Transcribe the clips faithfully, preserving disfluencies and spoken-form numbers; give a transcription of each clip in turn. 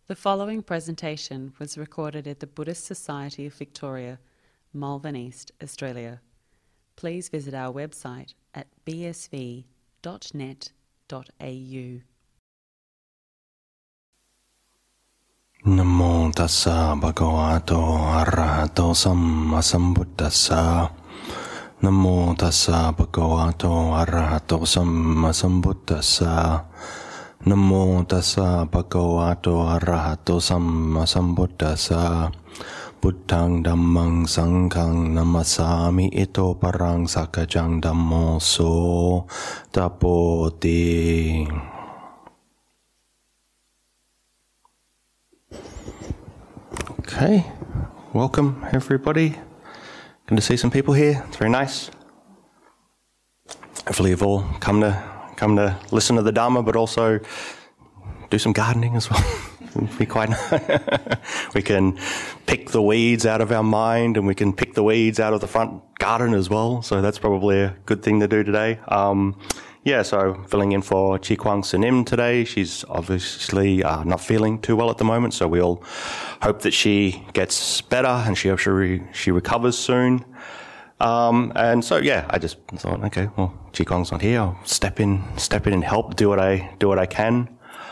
The following presentation was recorded at the Buddhist Society of Victoria, Malvern East, Australia. Please visit our website at b s v dot net dot a u. Namo tassa bhagavato arahato samma sambuddhassa. Namo tassa bhagavato arahato samma sambuddhassa. Namo tassa bhagavato arahato samma sambuddhassa. Buddhang dhammang sanghang namasami ito parang sakajang dhammo so tapoti. Okay, welcome everybody. Good to see some people here. It's very nice. Hopefully you've all come to come to listen to the Dharma, but also do some gardening as well. It'd be quite we can pick the weeds out of our mind, and we can pick the weeds out of the front garden as well. So that's probably a good thing to do today. Um, yeah, so filling in for Chi Kwang Sanim today. She's obviously uh, not feeling too well at the moment, so we all hope that she gets better and she she, she recovers soon. Um, and so yeah, I just thought, okay, well, Chi Kwang's not here. I'll step in, step in and help. Do what I do what I can,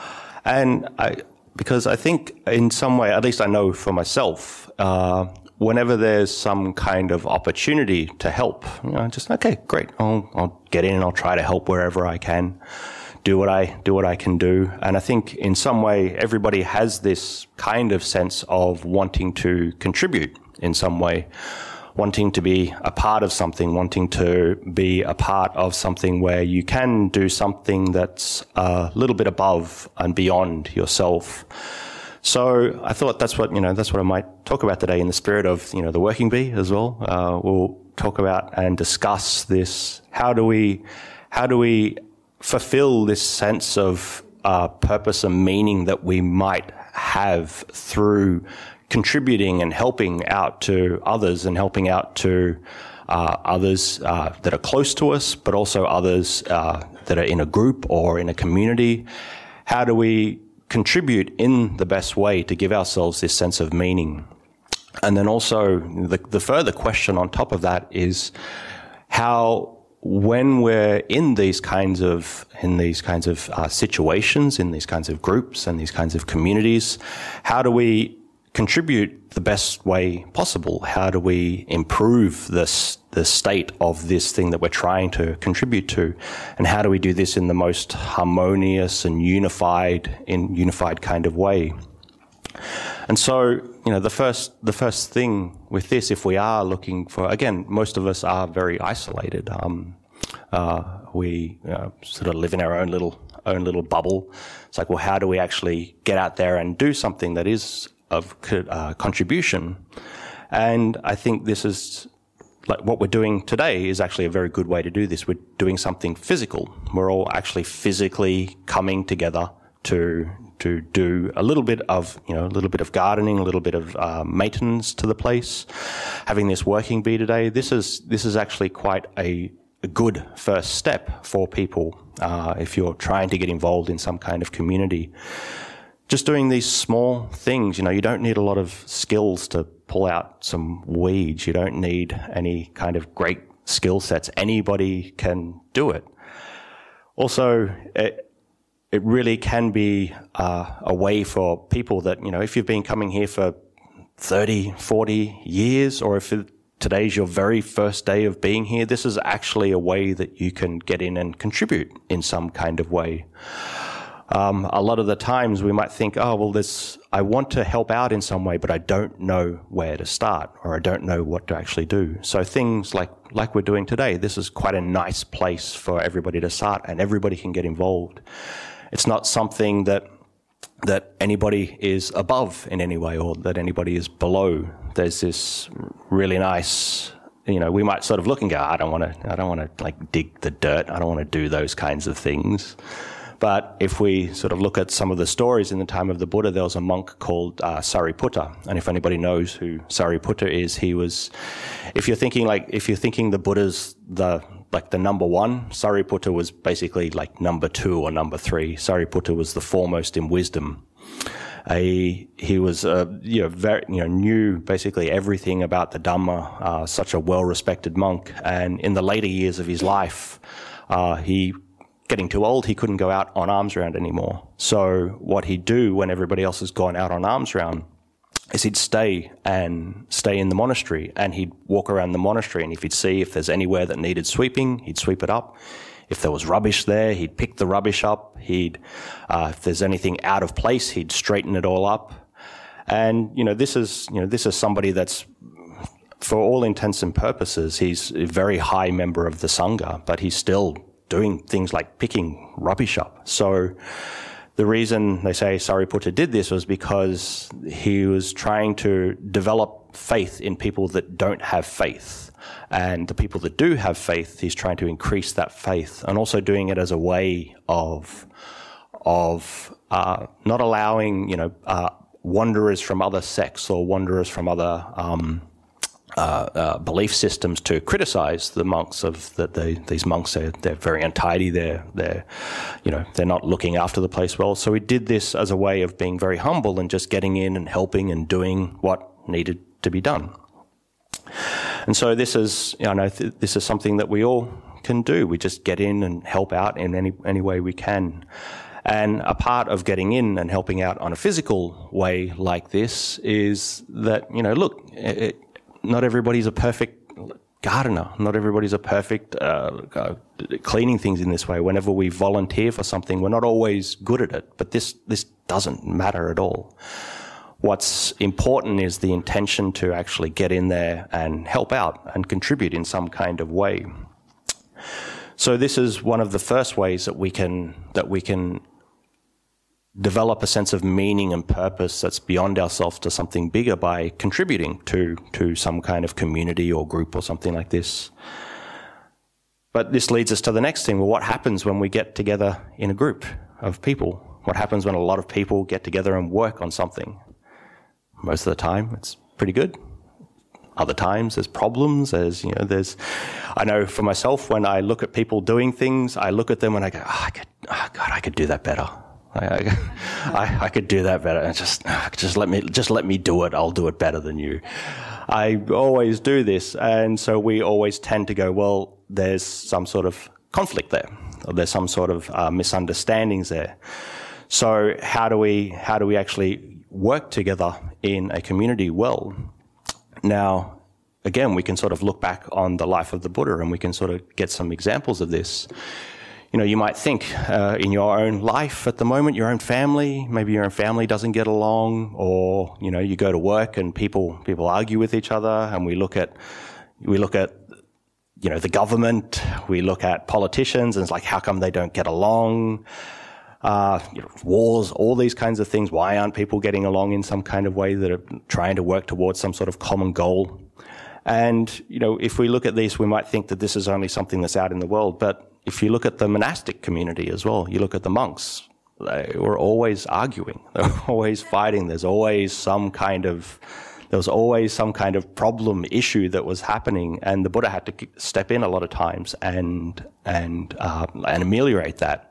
and I. Because I think in some way, at least I know for myself, uh, whenever there's some kind of opportunity to help, you know, just, okay, great, I'll, I'll get in and I'll try to help wherever I can, do what I, do what I can do. And I think in some way, everybody has this kind of sense of wanting to contribute in some way, wanting to be a part of something, wanting to be a part of something where you can do something that's a little bit above and beyond yourself. So I thought that's what, you know, that's what I might talk about today in the spirit of, you know, the working bee as well. Uh, we'll talk about and discuss this. How do we, how do we fulfill this sense of uh, purpose and meaning that we might have through contributing and helping out to others and helping out to uh, others uh, that are close to us, but also others uh, that are in a group or in a community. How do we contribute in the best way to give ourselves this sense of meaning? And then also the, the further question on top of that is how, when we're in these kinds of in these kinds of uh, situations, in these kinds of groups and these kinds of communities, how do we contribute the best way possible? How do we improve this, the state of this thing that we're trying to contribute to? And how do we do this in the most harmonious and unified, in unified kind of way? And so, you know, the first, the first thing with this, if we are looking for, again, most of us are very isolated. Um, uh, we uh, sort of live in our own little, own little bubble. It's like, well, how do we actually get out there and do something that is of uh, contribution? And I think this is, like what we're doing today is actually a very good way to do this. We're doing something physical. We're all actually physically coming together to to do a little bit of, you know, a little bit of gardening, a little bit of uh, maintenance to the place. Having this working bee today, this is this is actually quite a, a good first step for people uh, if you're trying to get involved in some kind of community. Just doing these small things, you know, you don't need a lot of skills to pull out some weeds. You don't need any kind of great skill sets. Anybody can do it. Also, it, it really can be uh, a way for people that, you know, if you've been coming here for thirty, forty years, or if it, today's your very first day of being here, this is actually a way that you can get in and contribute in some kind of way. Um, a lot of the times we might think, oh, well, this, I want to help out in some way, but I don't know where to start, or I don't know what to actually do. So things like, like we're doing today, this is quite a nice place for everybody to start, and everybody can get involved. It's not something that, that anybody is above in any way, or that anybody is below. There's this really nice, you know, we might sort of look and go, I don't want to, I don't want to like dig the dirt. I don't want to do those kinds of things. But if we sort of look at some of the stories in the time of the Buddha, there was a monk called uh, Sariputta. And if anybody knows who Sariputta is, he was, if you're thinking like, if you're thinking the Buddha's the, like the number one, Sariputta was basically like number two or number three. Sariputta was the foremost in wisdom. He, he was, uh, you know, very, you know, knew basically everything about the Dhamma, uh, such a well-respected monk. And in the later years of his life, uh, he, getting too old, he couldn't go out on alms round anymore. So what he'd do when everybody else has gone out on alms round is he'd stay and stay in the monastery, and he'd walk around the monastery, and if he'd see if there's anywhere that needed sweeping, he'd sweep it up. If there was rubbish there, he'd pick the rubbish up. He'd, uh, if there's anything out of place, he'd straighten it all up. And, you know, this is, you know, this is somebody that's, for all intents and purposes, he's a very high member of the Sangha, but he's still doing things like picking rubbish up. So the reason they say Sariputta did this was because he was trying to develop faith in people that don't have faith. And the people that do have faith, he's trying to increase that faith, and also doing it as a way of of uh, not allowing, you know, uh, wanderers from other sects or wanderers from other um, uh, uh, belief systems to criticize the monks of that they, these monks are they're very untidy, they're they're you know they're not looking after the place well. So he did this as a way of being very humble and just getting in and helping and doing what needed to be done. And so this is, you know, th- this is something that we all can do. We just get in and help out in any any way we can. And a part of getting in and helping out on a physical way like this is that, you know, look, it, not everybody's a perfect gardener. Not everybody's a perfect uh, uh, cleaning things in this way. Whenever we volunteer for something, we're not always good at it. But this this doesn't matter at all. What's important is the intention to actually get in there and help out and contribute in some kind of way. So this is one of the first ways that we can that we can develop a sense of meaning and purpose that's beyond ourselves to something bigger by contributing to to some kind of community or group or something like this. But this leads us to the next thing. Well, what happens when we get together in a group of people? What happens when a lot of people get together and work on something? Most of the time, it's pretty good. Other times, there's problems. There's, you know, there's. I know for myself, when I look at people doing things, I look at them and I go, oh, I could, oh, God, I could do that better. I, I, I could do that better. And just, just let me, just let me do it. I'll do it better than you. I always do this, and so we always tend to go, well, there's some sort of conflict there, or there's some sort of uh, misunderstandings there. So how do we, how do we actually work together in a community well? Now, again, we can sort of look back on the life of the Buddha and we can sort of get some examples of this. You know, you might think uh, in your own life at the moment, your own family, maybe your own family doesn't get along, or, you know, you go to work and people people argue with each other, and we look at, we look at, you know, the government, we look at politicians, and it's like, how come they don't get along? Uh, you know, wars, all these kinds of things. Why aren't people getting along in some kind of way that are trying to work towards some sort of common goal? And, you know, if we look at these, we might think that this is only something that's out in the world. But if you look at the monastic community as well, you look at the monks, they were always arguing. They were always fighting. There's always some kind of, there was always some kind of problem issue that was happening. And the Buddha had to step in a lot of times and, and, uh, and ameliorate that.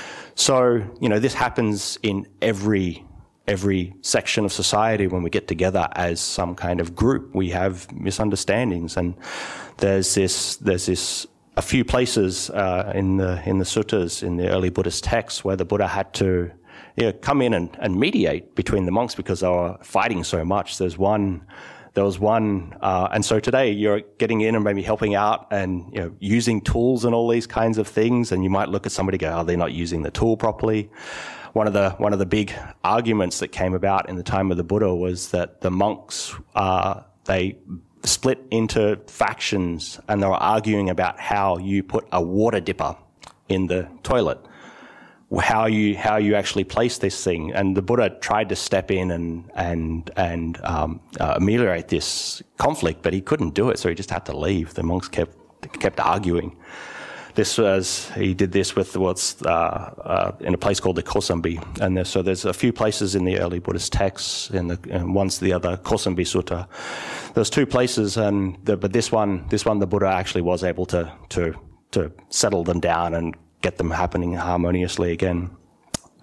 So, you know, this happens in every every section of society when we get together as some kind of group. We have misunderstandings, and there's this there's this a few places uh, in the in the suttas, in the early Buddhist texts, where the Buddha had to, you know, come in and, and mediate between the monks because they were fighting so much. There's one. There was one, uh, and so today you're getting in and maybe helping out and, you know, using tools and all these kinds of things, and you might look at somebody and go, oh, they're not using the tool properly. One of the one of the big arguments that came about in the time of the Buddha was that the monks, uh, they split into factions, and they were arguing about how you put a water dipper in the toilet. How you how you actually place this thing, and the Buddha tried to step in and and and um, uh, ameliorate this conflict, but he couldn't do it, so he just had to leave. The monks kept kept arguing. This was he did this with what's uh, uh, in a place called the Kosambi, and there, so there's a few places in the early Buddhist texts. In the and one's the other Kosambi Sutta. There's two places, and the, but this one this one the Buddha actually was able to to to settle them down and get them happening harmoniously again.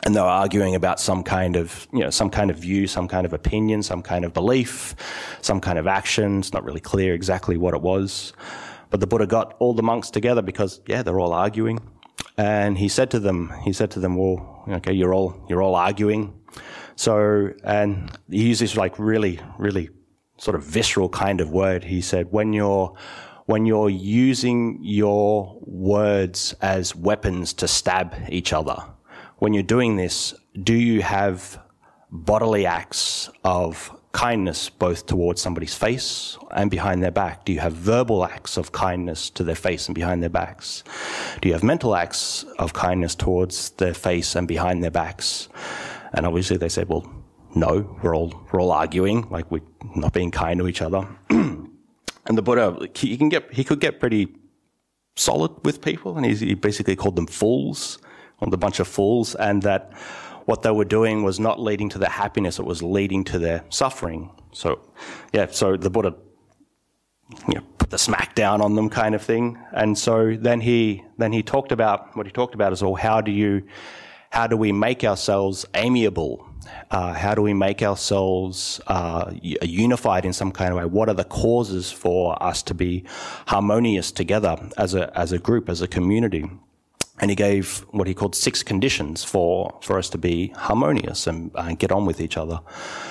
And they were arguing about some kind of, you know, some kind of view, some kind of opinion, some kind of belief, some kind of action. It's not really clear exactly what it was. But the Buddha got all the monks together because, yeah, they're all arguing. And he said to them, he said to them, well, okay, you're all, you're all arguing. So, and he used this like really, really sort of visceral kind of word. He said, when you're, when you're using your words as weapons to stab each other, when you're doing this, do you have bodily acts of kindness both towards somebody's face and behind their back? Do you have verbal acts of kindness to their face and behind their backs? Do you have mental acts of kindness towards their face and behind their backs? And obviously they said, well, no, we're all we're all arguing, like we're not being kind to each other. And the Buddha, he can get he could get pretty solid with people, and he basically called them fools, called a bunch of fools, and that what they were doing was not leading to their happiness, it was leading to their suffering. So, yeah, so the Buddha, you know, put the smack down on them kind of thing. And so then he then he talked about, what he talked about is, well, how do you, how do we make ourselves amiable? Uh, how do we make ourselves uh, unified in some kind of way? What are the causes for us to be harmonious together as a as a group, as a community? And he gave what he called six conditions for, for us to be harmonious and uh, get on with each other.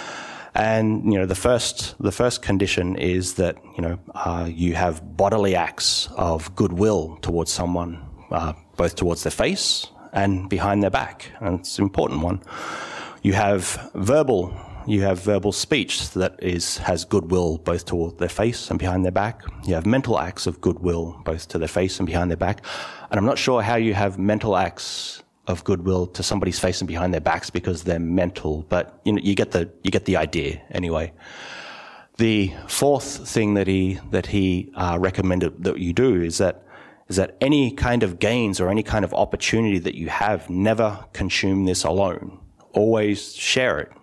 And, you know, the first, the first condition is that, you know, uh, you have bodily acts of goodwill towards someone, uh, both towards their face and behind their back. And it's an important one. You have verbal, you have verbal speech that is, has goodwill both toward their face and behind their back. You have mental acts of goodwill both to their face and behind their back. And I'm not sure how you have mental acts of goodwill to somebody's face and behind their backs because they're mental, but you know, you get the you get the idea anyway. The fourth thing that he that he uh, recommended that you do is that is that any kind of gains or any kind of opportunity that you have, never consume this alone. Always share it.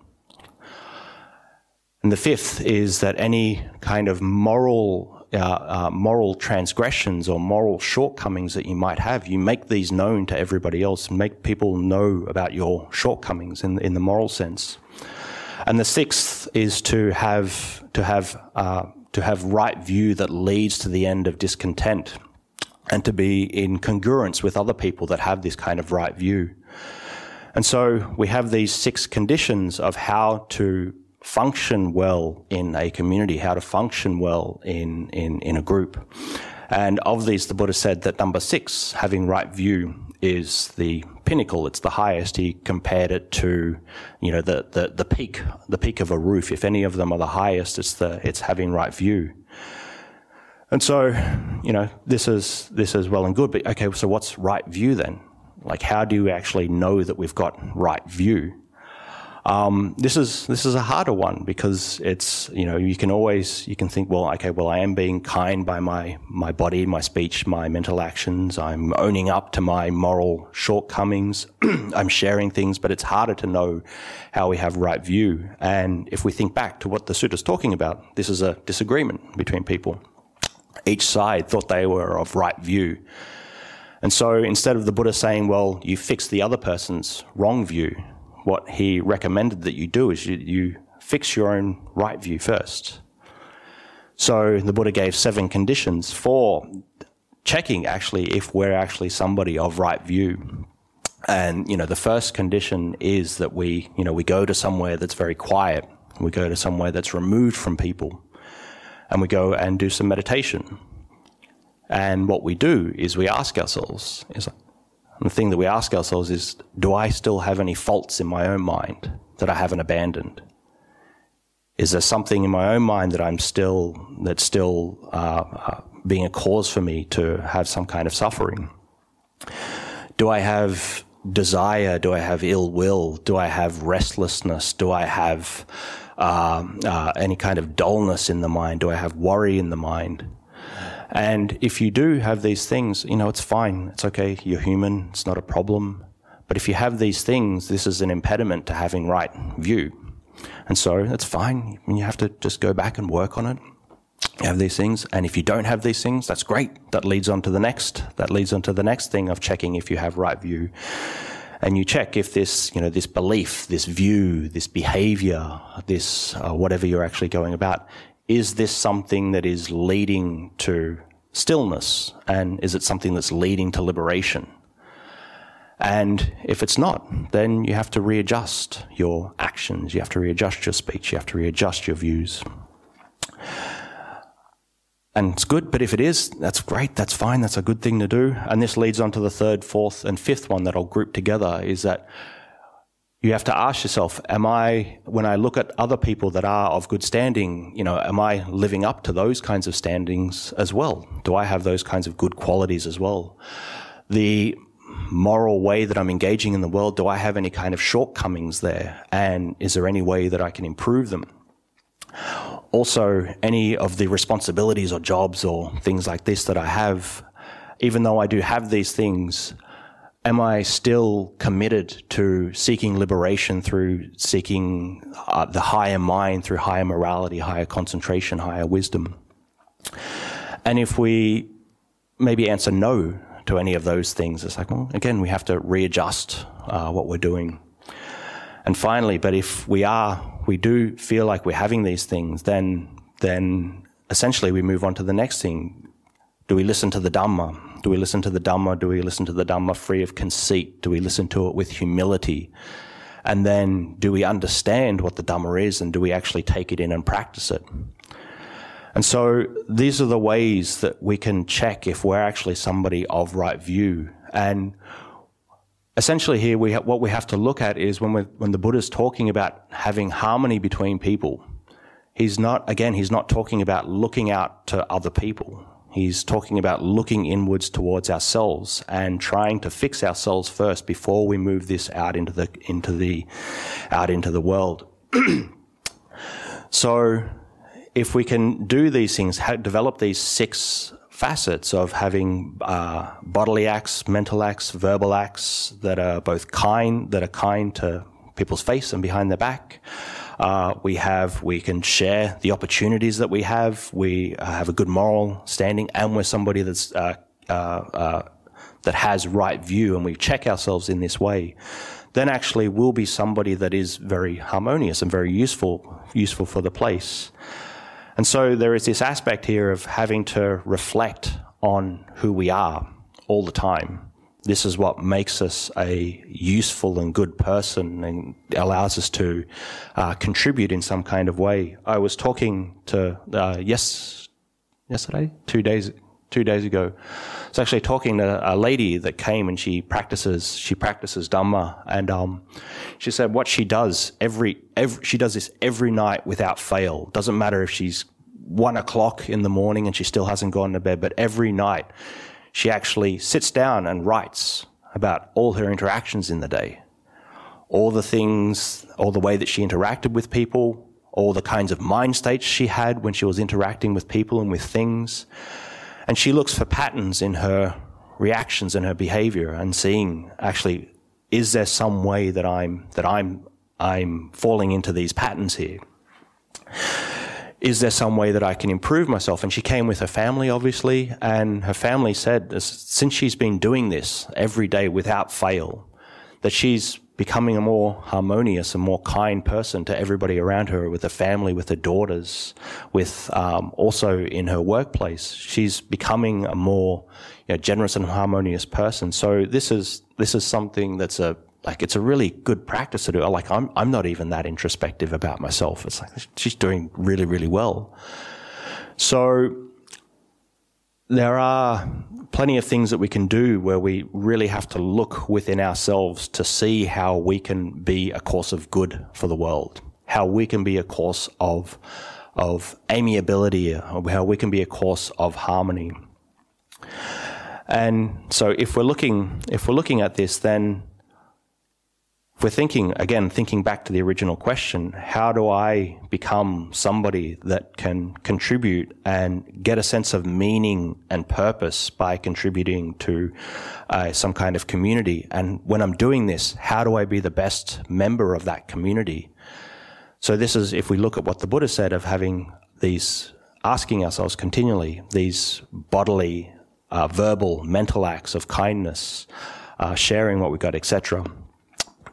And the fifth is that any kind of moral uh, uh, moral transgressions or moral shortcomings that you might have, you make these known to everybody else and make people know about your shortcomings in, in the moral sense. And the sixth is to have to have uh, to have right view that leads to the end of discontent, and to be in congruence with other people that have this kind of right view. And so we have these six conditions of how to function well in a community, how to function well in, in, in a group. And of these, the Buddha said that number six, having right view, is the pinnacle, it's the highest. He compared it to, you know, the, the, the peak, the peak of a roof. If any of them are the highest, it's the, it's having right view. And so, you know, this is, this is well and good, but okay, so what's right view then? Like, how do you actually know that we've got right view? Um, this is this is a harder one because it's, you know, you can always, you can think, well, okay, well, I am being kind by my, my body, my speech, my mental actions. I'm owning up to my moral shortcomings. I'm sharing things, but it's harder to know how we have right view. And if we think back to what the sutta's talking about, this is a disagreement between people. Each side thought they were of right view. And so instead of the Buddha saying, well, you fix the other person's wrong view, what he recommended that you do is you, you fix your own right view first. So the Buddha gave seven conditions for checking actually if we're actually somebody of right view. And, you know, the first condition is that we, you know, we go to somewhere that's very quiet. We go to somewhere that's removed from people. And we go and do some meditation. And what we do is we ask ourselves, is, and the thing that we ask ourselves is, do I still have any faults in my own mind that I haven't abandoned? Is there something in my own mind that I'm still, that's still uh, uh, being a cause for me to have some kind of suffering? Do I have desire? Do I have ill will? Do I have restlessness? Do I have um, uh, any kind of dullness in the mind? Do I have worry in the mind? And if you do have these things, you know, it's fine. It's okay. You're human. It's not a problem. But if you have these things, this is an impediment to having right view. And so that's fine. You have to just go back and work on it. You have these things. And if you don't have these things, that's great. That leads on to the next. That leads on to the next thing of checking if you have right view. And you check if this, you know, this belief, this view, this behavior, this uh, whatever you're actually going about, is this something that is leading to stillness? And is it something that's leading to liberation? And if it's not, then you have to readjust your actions, you have to readjust your speech, you have to readjust your views. And it's good, but if it is, that's great, that's fine, that's a good thing to do. And this leads on to the third, fourth, and fifth one that I'll group together, is that you have to ask yourself, am I, when I look at other people that are of good standing, you know, am I living up to those kinds of standings as well? Do I have those kinds of good qualities as well? The moral way that I'm engaging in the world, do I have any kind of shortcomings there? And is there any way that I can improve them? Also, any of the responsibilities or jobs or things like this that I have, even though I do have these things, am I still committed to seeking liberation through seeking uh, the higher mind, through higher morality, higher concentration, higher wisdom? And if we maybe answer no to any of those things, it's like, well, again, we have to readjust uh, what we're doing. And finally, but if we are, we do feel like we're having these things, then then essentially we move on to the next thing. Do we listen to the Dhamma? Do we listen to the Dhamma? Do we listen to the Dhamma free of conceit? Do we listen to it with humility? And then do we understand what the Dhamma is, and do we actually take it in and practice it? And so these are the ways that we can check if we're actually somebody of right view. And essentially here, we ha- what we have to look at is when, we when the Buddha's talking about having harmony between people, he's not, again, he's not talking about looking out to other people. He's talking about looking inwards towards ourselves and trying to fix ourselves first before we move this out into the, into the, out into the world. So if we can do these things, ha- develop these six facets of having uh, bodily acts, mental acts, verbal acts that are both kind, that are kind to people's face and behind their back. Uh, we have, we can share the opportunities that we have. We uh, have a good moral standing, and we're somebody that's uh, uh, uh, that has right view, and we check ourselves in this way. Then actually we'll be somebody that is very harmonious and very useful, useful for the place. And so there is this aspect here of having to reflect on who we are all the time. This is what makes us a useful and good person and allows us to uh, contribute in some kind of way. I was talking to, uh, yes, yesterday, two days, two days ago. I was actually talking to a lady that came and she practices, she practices Dhamma, and um, she said what she does every, every, she does this every night without fail. Doesn't matter if she's one o'clock in the morning and she still hasn't gone to bed, but every night she actually sits down and writes about all her interactions in the day, all the things, all the way that she interacted with people, all the kinds of mind states she had when she was interacting with people and with things. And she looks for patterns in her reactions and her behavior and seeing, actually, is there some way that I'm that I'm I'm falling into these patterns here? Is there some way that I can improve myself? And she came with her family, obviously, and her family said, since she's been doing this every day without fail, that she's becoming a more harmonious and more kind person to everybody around her, with her family, with her daughters, with um, also in her workplace. She's becoming a more, you know, generous and harmonious person. So this is this is something that's a like it's a really good practice to do. Like I'm I'm not even that introspective about myself. It's like she's doing really really well. So there are plenty of things that we can do where we really have to look within ourselves to see how we can be a course of good for the world, how we can be a course of of amiability, how we can be a course of harmony. And so if we're looking if we're looking at this, then if we're thinking, again, thinking back to the original question, how do I become somebody that can contribute and get a sense of meaning and purpose by contributing to uh, some kind of community? And when I'm doing this, how do I be the best member of that community? So this is, if we look at what the Buddha said of having these, asking ourselves continually, these bodily, uh, verbal, mental acts of kindness, uh, sharing what we've got, et cetera.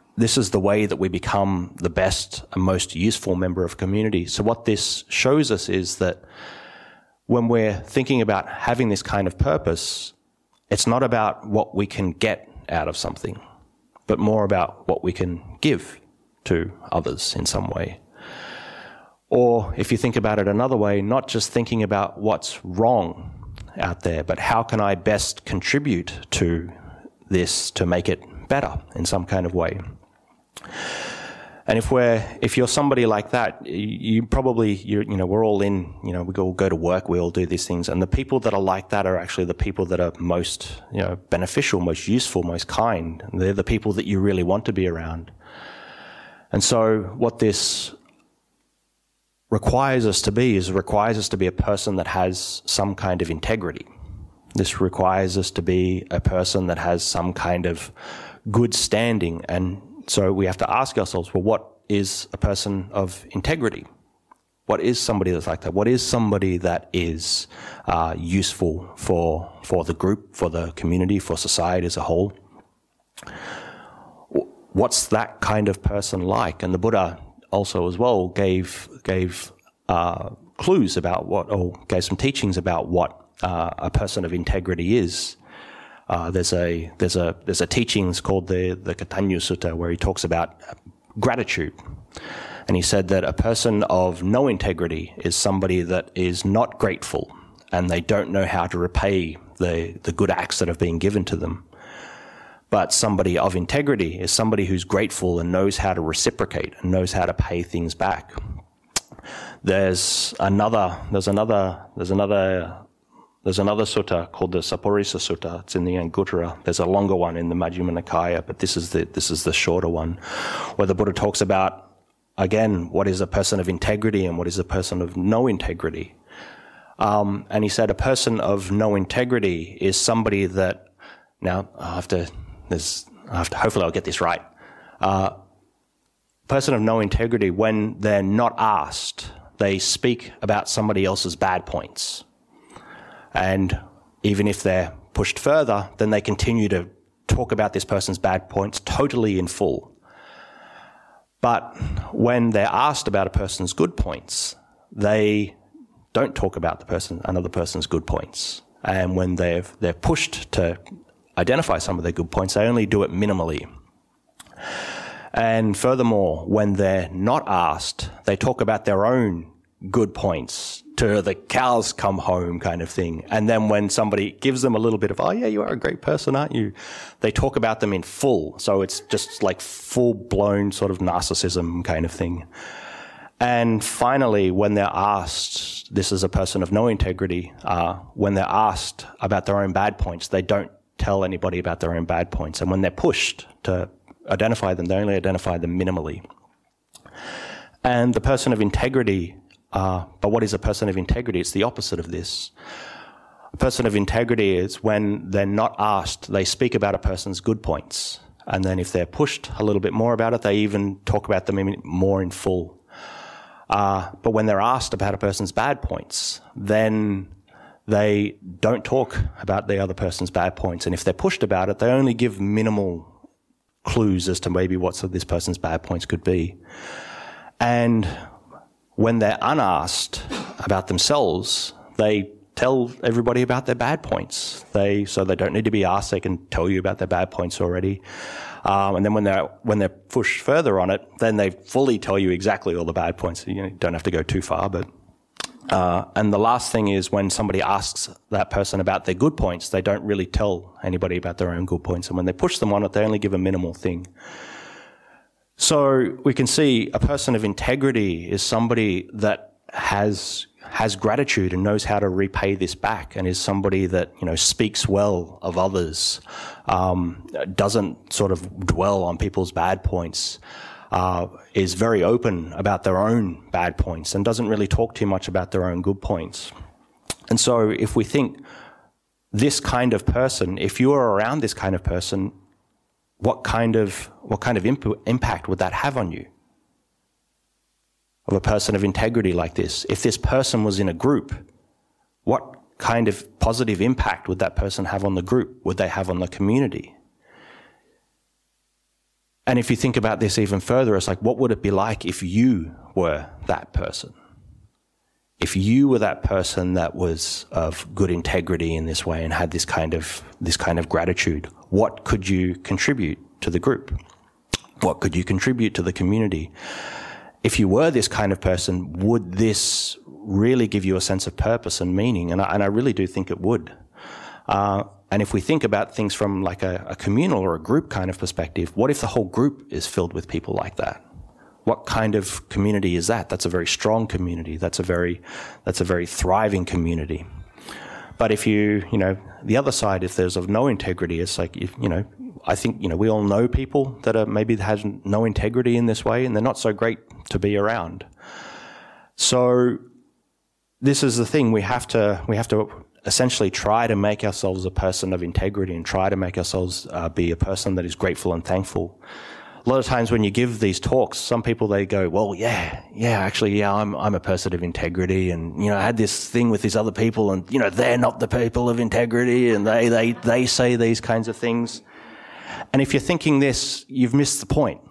this is the way that we become the best and most useful member of a community. So what this shows us is that when we're thinking about having this kind of purpose, it's not about what we can get out of something, but more about what we can give to others in some way. Or if you think about it another way, not just thinking about what's wrong out there, but how can I best contribute to this to make it better in some kind of way. And if we're, if you're somebody like that, you probably, you you know, we're all in, you know, we all go to work, we all do these things. And the people that are like that are actually the people that are most, you know, beneficial, most useful, most kind. And they're the people that you really want to be around. And so what this requires us to be is it requires us to be a person that has some kind of integrity. This requires us to be a person that has some kind of good standing. And so we have to ask ourselves, well, what is a person of integrity? What is somebody that's like that? What is somebody that is uh, useful for, for the group, for the community, for society as a whole? What's that kind of person like? And the Buddha also as well gave, gave uh, clues about what, or gave some teachings about what uh, a person of integrity is. Uh, there's a there's a there's a teachings called the the Katanyu Sutta where he talks about gratitude, and he said that a person of no integrity is somebody that is not grateful and they don't know how to repay the the good acts that have been given to them. But somebody of integrity is somebody who's grateful and knows how to reciprocate and knows how to pay things back. There's another there's another there's another. There's another sutta called the Sappurisa Sutta. It's in the Anguttara. There's a longer one in the Majjhima Nikaya, but this is the this is the shorter one, where the Buddha talks about, again, what is a person of integrity and what is a person of no integrity. Um, and he said a person of no integrity is somebody that, now I have to, there's, I have to, hopefully I'll get this right. Uh, person of no integrity, when they're not asked, they speak about somebody else's bad points. And even if they're pushed further, then they continue to talk about this person's bad points totally in full. But when they're asked about a person's good points, they don't talk about the person, another person's good points. And when they've, they're pushed to identify some of their good points, they only do it minimally. And furthermore, when they're not asked, they talk about their own good points to the cows come home kind of thing. And then when somebody gives them a little bit of, oh yeah, you are a great person, aren't you? They talk about them in full. So it's just like full blown sort of narcissism kind of thing. And finally, when they're asked, this is a person of no integrity, uh, when they're asked about their own bad points, they don't tell anybody about their own bad points. And when they're pushed to identify them, they only identify them minimally. And the person of integrity, Uh, but what is a person of integrity? It's the opposite of this. A person of integrity is when they're not asked, they speak about a person's good points. And then if they're pushed a little bit more about it, they even talk about them in, more in full. Uh, but when they're asked about a person's bad points, then they don't talk about the other person's bad points. And if they're pushed about it, they only give minimal clues as to maybe what this person's bad points could be. And when they're unasked about themselves, they tell everybody about their bad points. They so they don't need to be asked; they can tell you about their bad points already. Um, and then when they're when they're pushed further on it, then they fully tell you exactly all the bad points. You know, you don't have to go too far. But uh, and the last thing is when somebody asks that person about their good points, they don't really tell anybody about their own good points. And when they push them on it, they only give a minimal thing. So we can see a person of integrity is somebody that has has gratitude and knows how to repay this back, and is somebody that, you know, speaks well of others, um, doesn't sort of dwell on people's bad points, uh, is very open about their own bad points, and doesn't really talk too much about their own good points. And so if we think this kind of person, if you are around this kind of person, what kind of what kind of imp- impact would that have on you? Of a person of integrity like this, if this person was in a group, what kind of positive impact would that person have on the group? Would they have on the community? And if you think about this even further, it's like, what would it be like if you were that person? If you were that person that was of good integrity in this way and had this kind of this kind of gratitude, what could you contribute to the group? What could you contribute to the community? If you were this kind of person, would this really give you a sense of purpose and meaning? And I, and I really do think it would. Uh, and if we think about things from like a, a communal or a group kind of perspective, what if the whole group is filled with people like that? What kind of community is that? That's a very strong community. That's a very, that's a very thriving community. But if you, you know, the other side, if there's of no integrity, it's like, if, you know, I think, you know, we all know people that are maybe has no integrity in this way, and they're not so great to be around. So this is the thing, we have to, we have to essentially try to make ourselves a person of integrity and try to make ourselves uh, be a person that is grateful and thankful. A lot of times when you give these talks, some people, they go, well, yeah, yeah, actually, yeah, I'm I'm a person of integrity, and, you know, I had this thing with these other people, and, you know, they're not the people of integrity, and they, they, they say these kinds of things. And if you're thinking this, you've missed the point.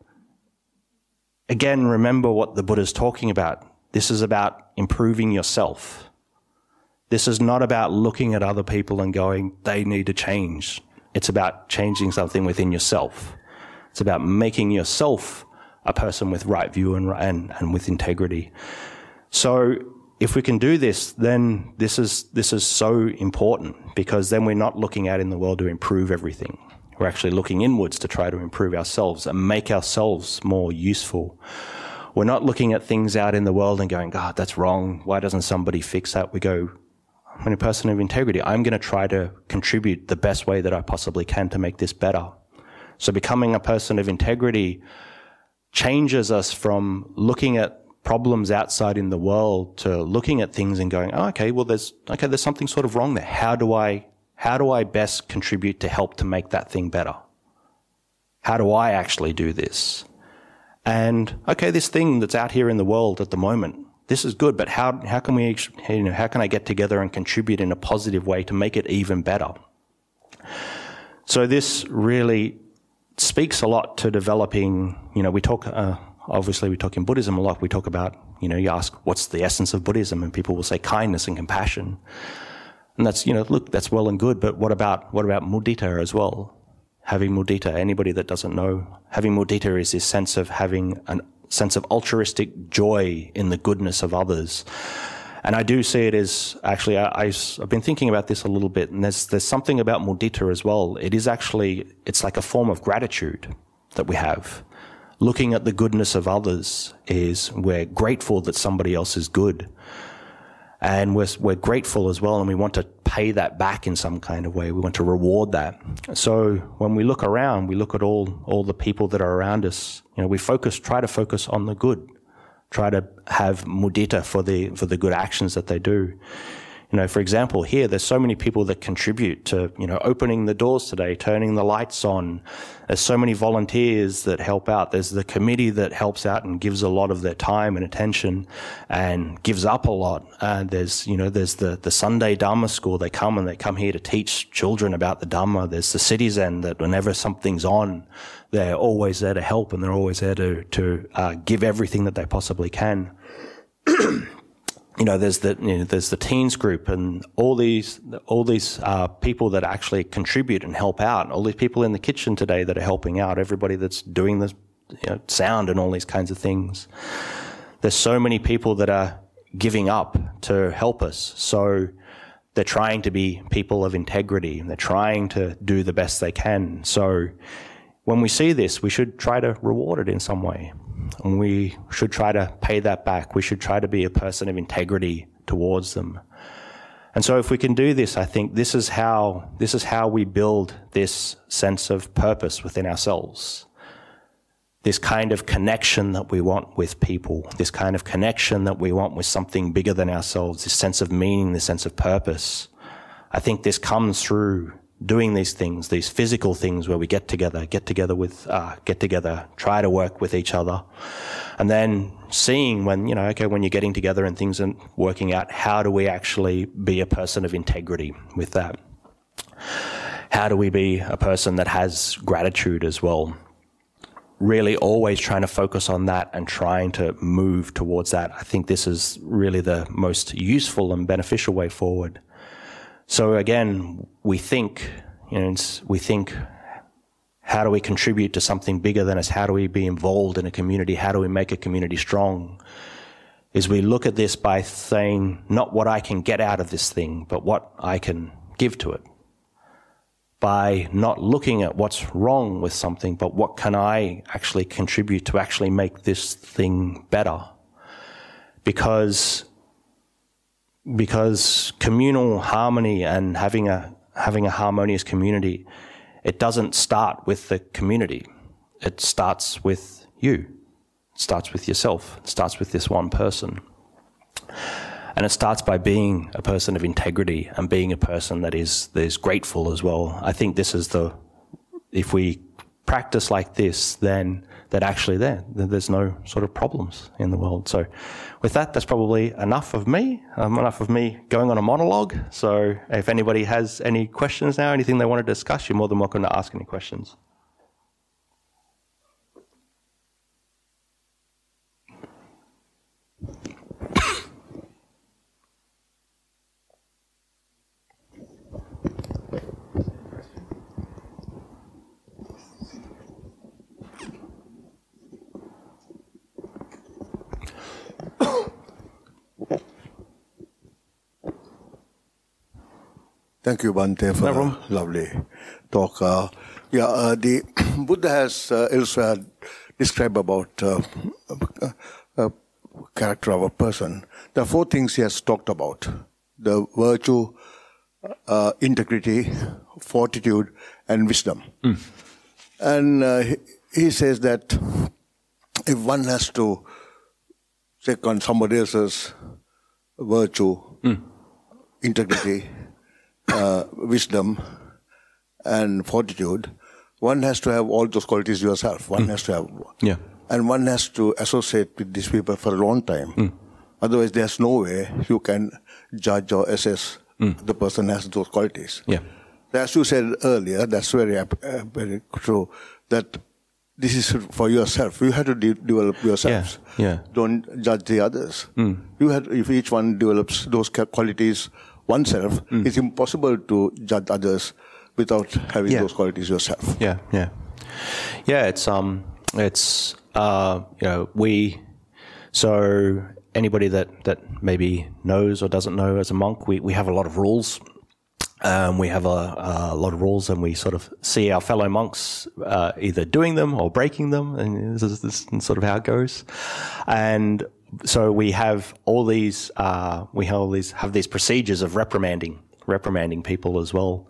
Again, remember what the Buddha's talking about. This is about improving yourself. This is not about looking at other people and going, they need to change. It's about changing something within yourself. It's about making yourself a person with right view and, and, and with integrity. So if we can do this, then this is, this is so important, because then we're not looking out in the world to improve everything. We're actually looking inwards to try to improve ourselves and make ourselves more useful. We're not looking at things out in the world and going, God, that's wrong. Why doesn't somebody fix that? We go, I'm a person of integrity. I'm going to try to contribute the best way that I possibly can to make this better. So becoming a person of integrity changes us from looking at problems outside in the world to looking at things and going, oh, okay, well, there's, okay, there's something sort of wrong there. How do I, how do I best contribute to help to make that thing better? How do I actually do this? And, okay, this thing that's out here in the world at the moment, this is good, but how, how can we, you know, how can I get together and contribute in a positive way to make it even better? So this really speaks a lot to developing, you know, we talk, uh, obviously we talk in Buddhism a lot, we talk about, you know, you ask, what's the essence of Buddhism? And people will say kindness and compassion. And that's, you know, look, that's well and good, but what about, what about mudita as well? Having mudita, anybody that doesn't know, having mudita is this sense of having a sense of altruistic joy in the goodness of others. And I do see it as, actually, I, I've been thinking about this a little bit, and there's, there's something about mudita as well. It is actually, it's like a form of gratitude that we have. Looking at the goodness of others is, we're grateful that somebody else is good. And we're, we're grateful as well, and we want to pay that back in some kind of way. We want to reward that. So when we look around, we look at all, all the people that are around us, you know, we focus, try to focus on the good. Try to have mudita for the, for the good actions that they do. You know, for example, here, there's so many people that contribute to, you know, opening the doors today, turning the lights on. There's so many volunteers that help out. There's the committee that helps out and gives a lot of their time and attention and gives up a lot. And there's, you know, there's the, the Sunday Dharma school. They come and they come here to teach children about the Dharma. There's the Citizen that whenever something's on, they're always there to help, and they're always there to, to uh, give everything that they possibly can. You know, there's the, you know, there's the teens group, and all these, all these, uh, people that actually contribute and help out. All these people in the kitchen today that are helping out, everybody that's doing the, you know, sound and all these kinds of things. There's so many people that are giving up to help us. So they're trying to be people of integrity, and they're trying to do the best they can. So when we see this, we should try to reward it in some way. And we should try to pay that back. We should try to be a person of integrity towards them. And so if we can do this, I think this is how, this is how we build this sense of purpose within ourselves. This kind of connection that we want with people, this kind of connection that we want with something bigger than ourselves, this sense of meaning, this sense of purpose. I think this comes through doing these things, these physical things where we get together, get together with, uh, get together, try to work with each other. And then seeing when, you know, okay, when you're getting together and things and working out, how do we actually be a person of integrity with that? How do we be a person that has gratitude as well? really always trying to focus on that and trying to move towards that. I think this is really the most useful and beneficial way forward. So again, we think, you know, we think, how do we contribute to something bigger than us? How do we be involved in a community? How do we make a community strong? Is we look at this by saying, not what I can get out of this thing, but what I can give to it. By not looking at what's wrong with something, but what can I actually contribute to actually make this thing better. Because, because communal harmony and having a, having a harmonious community, it doesn't start with the community. It starts with you. It starts with yourself. It starts with this one person. And it starts by being a person of integrity and being a person that is, that is grateful as well. I think this is the, if we practice like this, then that actually there, there's no sort of problems in the world. So with that, that's probably enough of me, um, enough of me going on a monologue. So if anybody has any questions now, anything they want to discuss, you're more than welcome to ask any questions. Thank you, Bhante, for no a lovely talk. Uh, yeah, uh, the Buddha has uh, elsewhere described about uh, uh, uh, character of a person. There are four things he has talked about: the virtue, uh, integrity, fortitude, and wisdom. Mm. And uh, he, he says that if one has to check on somebody else's virtue, mm. integrity, Uh, wisdom and fortitude, one has to have all those qualities yourself. One mm. has to have, yeah, and one has to associate with these people for a long time. Mm. Otherwise, there's no way you can judge or assess mm. the person has those qualities. Yeah, as you said earlier, that's very uh, very true. That this is for yourself. You have to de- develop yourselves. Yeah. yeah, Don't judge the others. Mm. You have, if each one develops those qualities oneself, mm. it's impossible to judge others without having yeah. those qualities yourself. Yeah, yeah, yeah. It's um, it's uh, you know, we. So anybody that that maybe knows or doesn't know, as a monk, we we have a lot of rules. Um, we have a, a lot of rules, and we sort of see our fellow monks uh, either doing them or breaking them, and this is, this is sort of how it goes. And so we have all these, uh, we have all these, have these procedures of reprimanding, reprimanding people as well,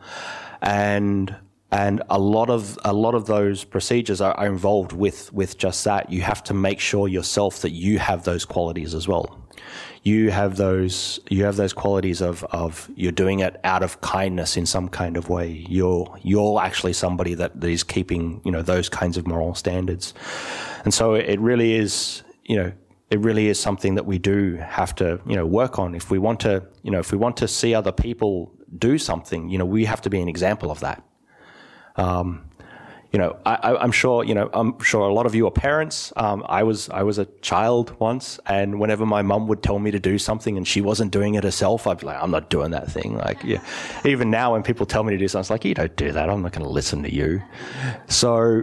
and and a lot of a lot of those procedures are, are involved with with just that. You have to make sure yourself that you have those qualities as well. You have those, you have those qualities of of you're doing it out of kindness in some kind of way. You're you're actually somebody that is keeping, you know, those kinds of moral standards, and so it really is, you know. It really is something that we do have to, you know, work on. If we want to, you know, if we want to see other people do something, you know, we have to be an example of that. Um, you know, I, I'm sure, you know, I'm sure a lot of you are parents. Um, I was, I was a child once, and whenever my mum would tell me to do something and she wasn't doing it herself, I'd be like, I'm not doing that thing. Like, yeah. Even now, when people tell me to do something, it's like, you don't do that. I'm not going to listen to you. So,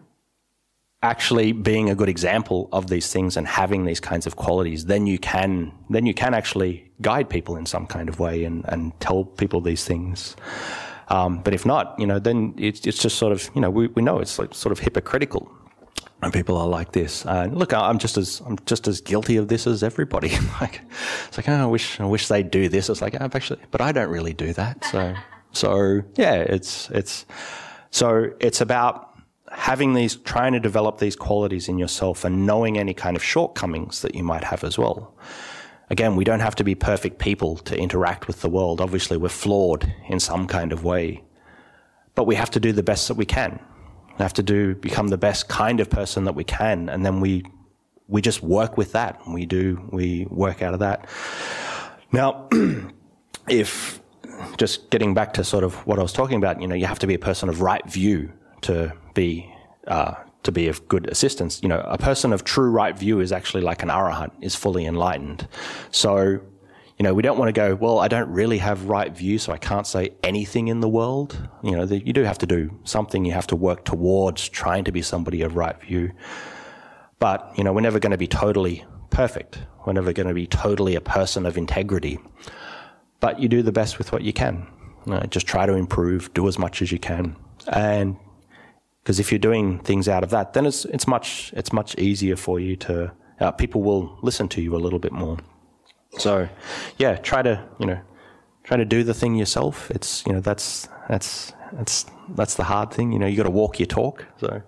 actually being a good example of these things and having these kinds of qualities, then you can then you can actually guide people in some kind of way and, and tell people these things. Um, but if not, you know, then it's, it's just sort of, you know, we, we know it's like sort of hypocritical when people are like this. Uh, look, I'm just as I'm just as guilty of this as everybody. Like, it's like, oh, I wish I wish they'd do this. It's like, I've actually, but I don't really do that. So, so yeah, it's it's so it's about having these, trying to develop these qualities in yourself and knowing any kind of shortcomings that you might have as well. Again, we don't have to be perfect people to interact with the world. Obviously, we're flawed in some kind of way, but we have to do the best that we can. We have to do, become the best kind of person that we can, and then we, we just work with that, and we do, we work out of that. Now, if, just getting back to sort of what I was talking about, you know, you have to be a person of right view to be uh, to be of good assistance. You know, a person of true right view is actually like an arahant, is fully enlightened. So, you know, we don't want to go, well, I don't really have right view, so I can't say anything in the world. You know, the, you do have to do something. You have to work towards trying to be somebody of right view. But, you know, we're never going to be totally perfect. We're never going to be totally a person of integrity. But you do the best with what you can. You know, just try to improve, do as much as you can. And because if you're doing things out of that, then it's it's much it's much easier for you to uh, people will listen to you a little bit more. So, yeah, try to you know try to do the thing yourself. It's you know that's that's that's that's the hard thing. You know, you got to walk your talk. So,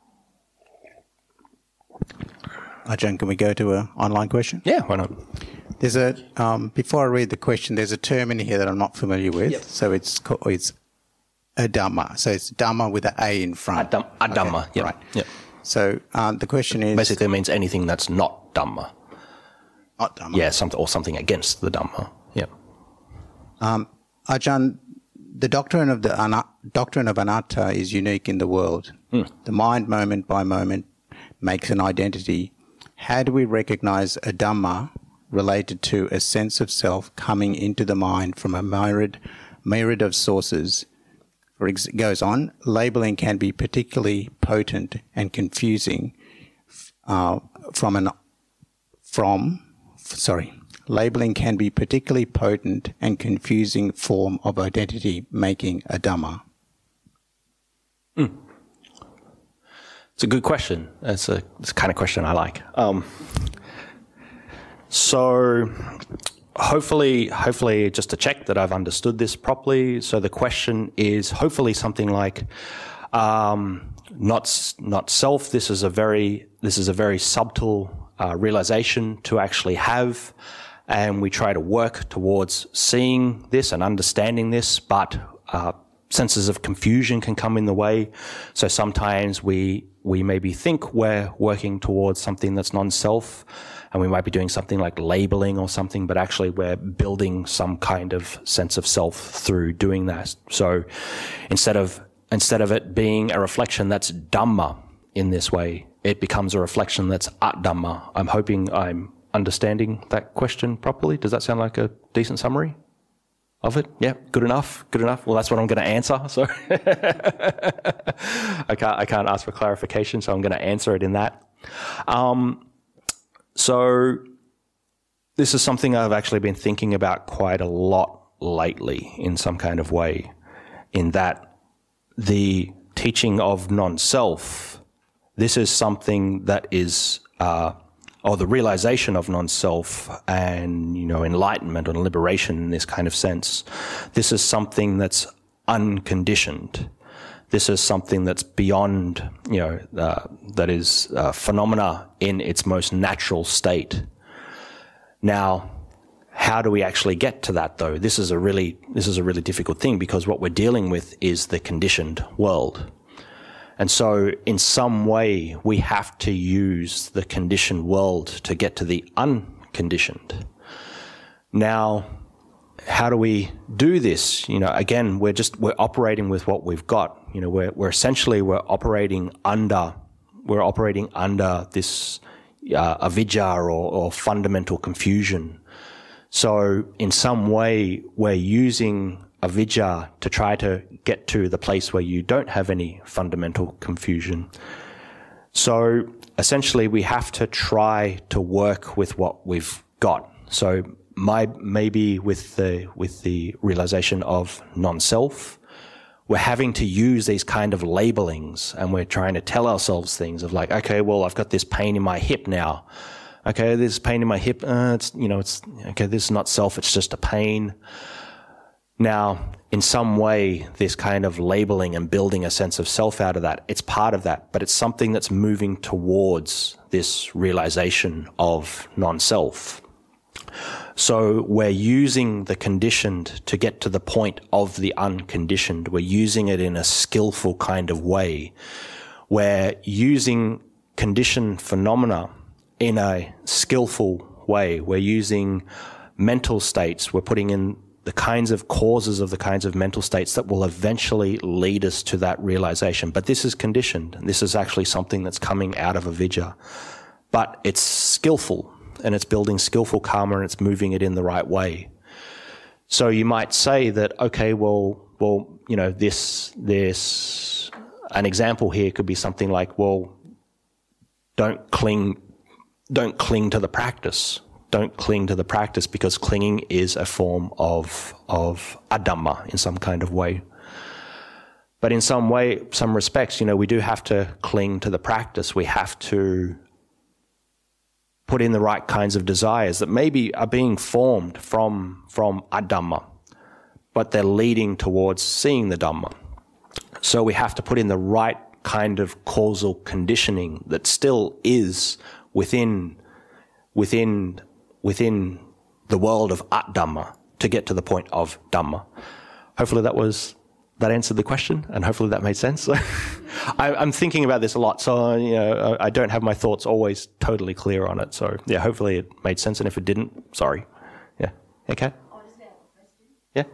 Ajahn, can we go to an online question? Yeah, why not? There's a um, before I read the question, there's a term in here that I'm not familiar with. Yep. So it's called, it's Adhamma. So it's Dhamma with an A in front. Adam, Adhamma, okay. yeah. Right. Yep. So um, the question is... Basically it means anything that's not Dhamma. Not Dhamma. Yeah, something, or something against the Dhamma. Yeah. Um, Ajahn, the doctrine of the ana- doctrine of anatta is unique in the world. Mm. The mind, moment by moment, makes an identity. How do we recognize a Dhamma related to a sense of self coming into the mind from a myriad, myriad of sources? It goes on, labeling can be particularly potent and confusing uh, from an from sorry, labeling can be particularly potent and confusing form of identity making a Dhamma. Mm. It's a good question. It's a it's the kind of question I like. Um, so. Hopefully, hopefully, just to check that I've understood this properly. So the question is hopefully something like, um, not not self. This is a very this is a very subtle uh, realization to actually have, and we try to work towards seeing this and understanding this. But uh, senses of confusion can come in the way. So sometimes we we maybe think we're working towards something that's non-self. And we might be doing something like labeling or something, but actually we're building some kind of sense of self through doing that. So instead of instead of it being a reflection that's Dhamma in this way, it becomes a reflection that's Adhamma. I'm hoping I'm understanding that question properly. Does that sound like a decent summary of it? Yeah, good enough, good enough. Well, that's what I'm going to answer. So I can't I can't ask for clarification, so I'm going to answer it in that. Um, So this is something I've actually been thinking about quite a lot lately in some kind of way, in that the teaching of non-self, this is something that is, uh, or the realization of non-self and, you know, enlightenment and liberation in this kind of sense, this is something that's unconditioned. This is something that's beyond, you know, uh, that is uh, phenomena in its most natural state. Now, how do we actually get to that, though? This is a really, this is a really difficult thing because what we're dealing with is the conditioned world. And so, in some way, we have to use the conditioned world to get to the unconditioned. Now, how do we do this? You know, again, we're just, we're operating with what we've got. You know, we're, we're essentially, we're operating under, we're operating under this uh, avidya or, or fundamental confusion. So in some way, we're using avidya to try to get to the place where you don't have any fundamental confusion. So essentially, we have to try to work with what we've got. So my maybe with the with the realization of non-self, we're having to use these kind of labelings, and we're trying to tell ourselves things of like, okay, well, I've got this pain in my hip now. Okay, this pain in my hip. Uh, it's you know, it's okay. This is not self. It's just a pain. Now, in some way, this kind of labeling and building a sense of self out of that, it's part of that, but it's something that's moving towards this realization of non-self. So we're using the conditioned to get to the point of the unconditioned. We're using it in a skillful kind of way. We're using conditioned phenomena in a skillful way. We're using mental states. We're putting in the kinds of causes of the kinds of mental states that will eventually lead us to that realization. But this is conditioned. This is actually something that's coming out of avidya. But it's skillful, and it's building skillful karma, and it's moving it in the right way. So you might say that, okay, well, well, you know, this, this, an example here could be something like, well, don't cling, don't cling to the practice. Don't cling to the practice, because clinging is a form of, of adhamma in some kind of way. But in some way, some respects, you know, we do have to cling to the practice. We have to put in the right kinds of desires that maybe are being formed from, from adhamma, but they're leading towards seeing the Dhamma. So we have to put in the right kind of causal conditioning that still is within, within, within the world of At-Dhamma to get to the point of Dhamma. Hopefully that was, that answered the question, and hopefully that made sense. I, I'm thinking about this a lot, so you know, I don't have my thoughts always totally clear on it. So yeah, hopefully it made sense, and if it didn't, sorry. Yeah. Okay. Yeah.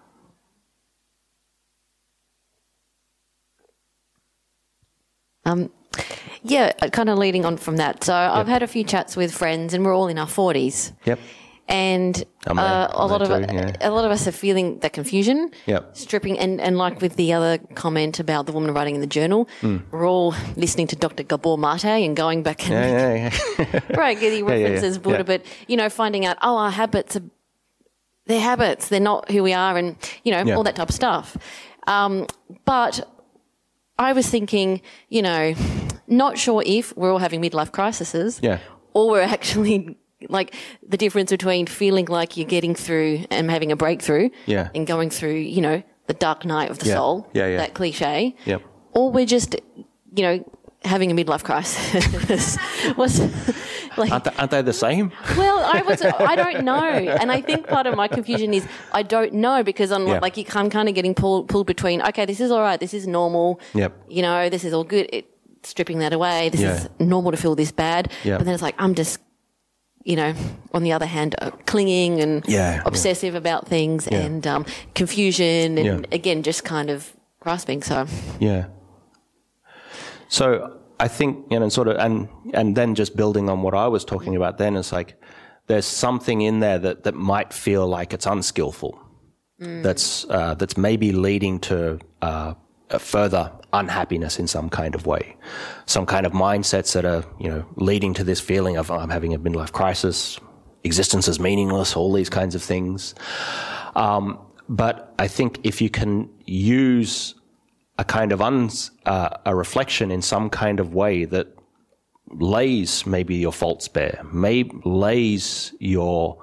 Um, yeah, kind of leading on from that. So I've had a few chats with friends, and we're all in our forties. Yep. And I'm uh, there. a I'm lot of there too, yeah. a lot of us are feeling that confusion, Yep. stripping, and, and like with the other comment about the woman writing in the journal, Mm. we're all listening to Doctor Gabor Mate and going back and Yeah, yeah, yeah. right, getting Yeah, yeah, yeah. references Buddha, Yeah. but you know, finding out, oh, our habits are they're habits, they're not who we are, and you know, Yeah. all that type of stuff. Um, but I was thinking, you know, not sure if we're all having midlife crises, Yeah. or we're actually like the difference between feeling like you're getting through and having a breakthrough, Yeah. and going through, you know, the dark night of the Yeah. soul, Yeah, yeah. that cliche, Yep. or we're just, you know, having a midlife crisis. Was like, Aren't they, aren't they the same? well, I was, I don't know, and I think part of my confusion is I don't know, because I'm Yeah. like, I'm kind of getting pulled pulled between. Okay, this is all right, this is normal. Yep. You know, this is all good. It, stripping that away, this Yeah. is normal to feel this bad. Yeah. But then it's like I'm just, you know, on the other hand, uh, clinging and Yeah, obsessive about things, Yeah. and um, confusion, and Yeah. again, just kind of grasping. So Yeah. So I think, you know, sort of, and and then just building on what I was talking about then, it's like there's something in there that, that might feel like it's unskillful. Mm. That's uh, that's maybe leading to uh, a further unhappiness in some kind of way. Some kind of mindsets that are, you know, leading to this feeling of, oh, I'm having a midlife crisis, existence is meaningless, all these kinds of things. Um, but I think if you can use a kind of uns, uh, a reflection in some kind of way that lays maybe your faults bare, may lays your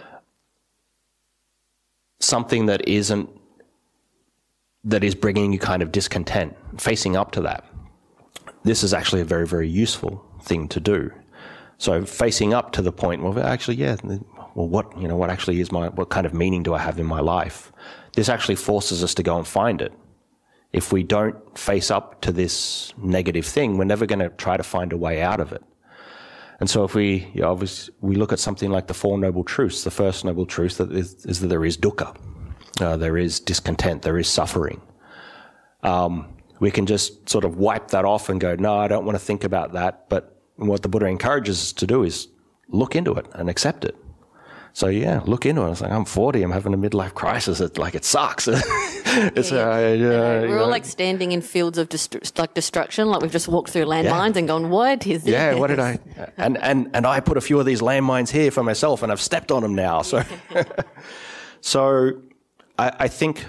something that isn't, that is bringing you kind of discontent, facing up to that. This is actually a very, very useful thing to do. So facing up to the point, well, actually, yeah, well, what, you know, what actually is my, what kind of meaning do I have in my life? This actually forces us to go and find it. If we don't face up to this negative thing, we're never going to try to find a way out of it. And so if we, you know, obviously, we look at something like the Four Noble Truths, the first noble truth that is, is that there is dukkha, uh, there is discontent, there is suffering. Um, we can just sort of wipe that off and go, no, I don't want to think about that. But what the Buddha encourages us to do is look into it and accept it. So yeah, look into it. It's like, I'm forty, I'm having a midlife crisis. It's like, it sucks. it's yeah, uh, yeah. uh, we're you all know, like standing in fields of dest- like destruction, like we've just walked through landmines Yeah. and gone, what is this? yeah, what did I? And, and, and I put a few of these landmines here for myself, and I've stepped on them now. So, so I, I think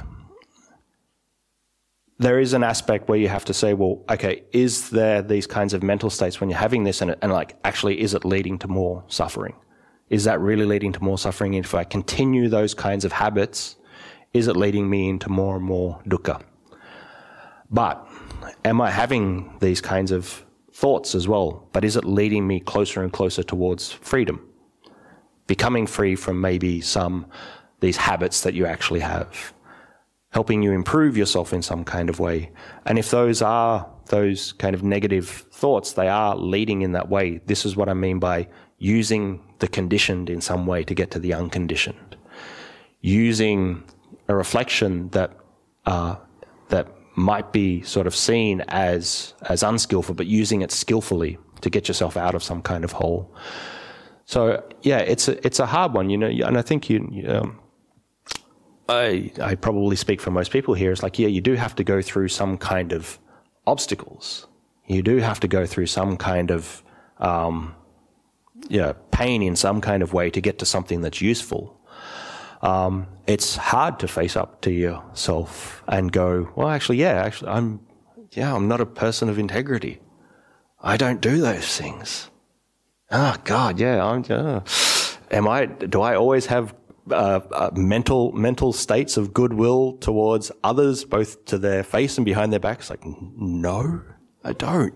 there is an aspect where you have to say, well, okay, is there these kinds of mental states when you're having this, and, and like, actually, is it leading to more suffering? Is that really leading to more suffering? If I continue those kinds of habits, is it leading me into more and more dukkha? But am I having these kinds of thoughts as well? But is it leading me closer and closer towards freedom? Becoming free from maybe some, these habits that you actually have, helping you improve yourself in some kind of way. And if those are those kind of negative thoughts, they are leading in that way. This is what I mean by using the conditioned in some way to get to the unconditioned. using a reflection that uh, that might be sort of seen as as unskillful, but using it skillfully to get yourself out of some kind of hole. So yeah, it's a it's a hard one, you know. And I think you, you um, I I probably speak for most people here. It's like, yeah, you do have to go through some kind of obstacles. You do have to go through some kind of um, yeah pain in some kind of way to get to something that's useful. Um, it's hard to face up to yourself and go, well, actually, yeah, actually, I'm yeah, I'm not a person of integrity. I don't do those things. Oh God, yeah, I'm. Uh, am I? Do I always have uh, uh, mental mental states of goodwill towards others, both to their face and behind their backs? Like, no, I don't.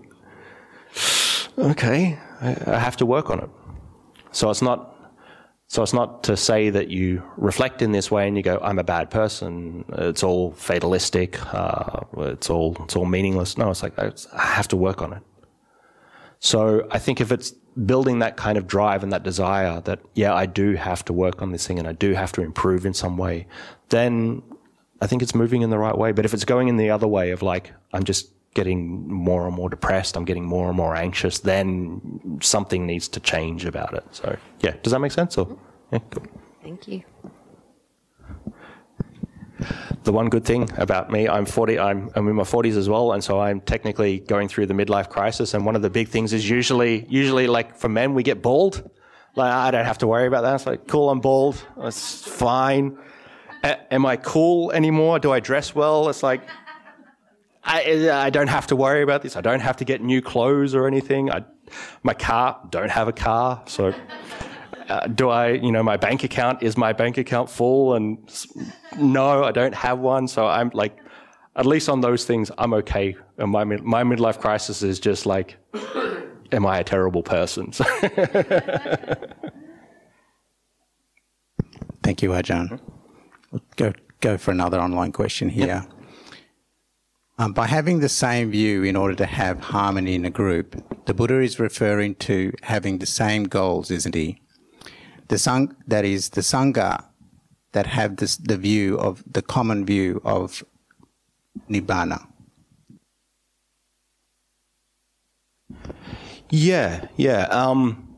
Okay, I, I have to work on it. So it's not. So it's not to say that you reflect in this way and you go, I'm a bad person. It's all fatalistic. Uh, it's all it's all meaningless. No, it's like I have to work on it. So I think if it's building that kind of drive and that desire that, yeah, I do have to work on this thing and I do have to improve in some way, then I think it's moving in the right way. But if it's going in the other way of like, I'm just getting more and more depressed, I'm getting more and more anxious, then something needs to change about it. So, yeah, does that make sense? Or, yeah, cool. Thank you. The one good thing about me, I'm forty, I'm, I'm in my forties as well, and so I'm technically going through the midlife crisis, and one of the big things is usually, usually like for men, we get bald. Like, I don't have to worry about that. It's like, cool, I'm bald. It's fine. A- am I cool anymore? Do I dress well? It's like, I, I don't have to worry about this. I don't have to get new clothes or anything. I, my car, don't have a car, so... Uh, do I, you know, my bank account, is my bank account full? And no, I don't have one. So I'm like, at least on those things, I'm okay. And my my midlife crisis is just like, am I a terrible person? Thank you, Ajahn. We'll go, go for another online question here. Yep. Um, by having the same view in order to have harmony in a group, the Buddha is referring to having the same goals, isn't he? The sang, that is the Sangha that have this, the view of the common view of Nibbana. Yeah, yeah. Um,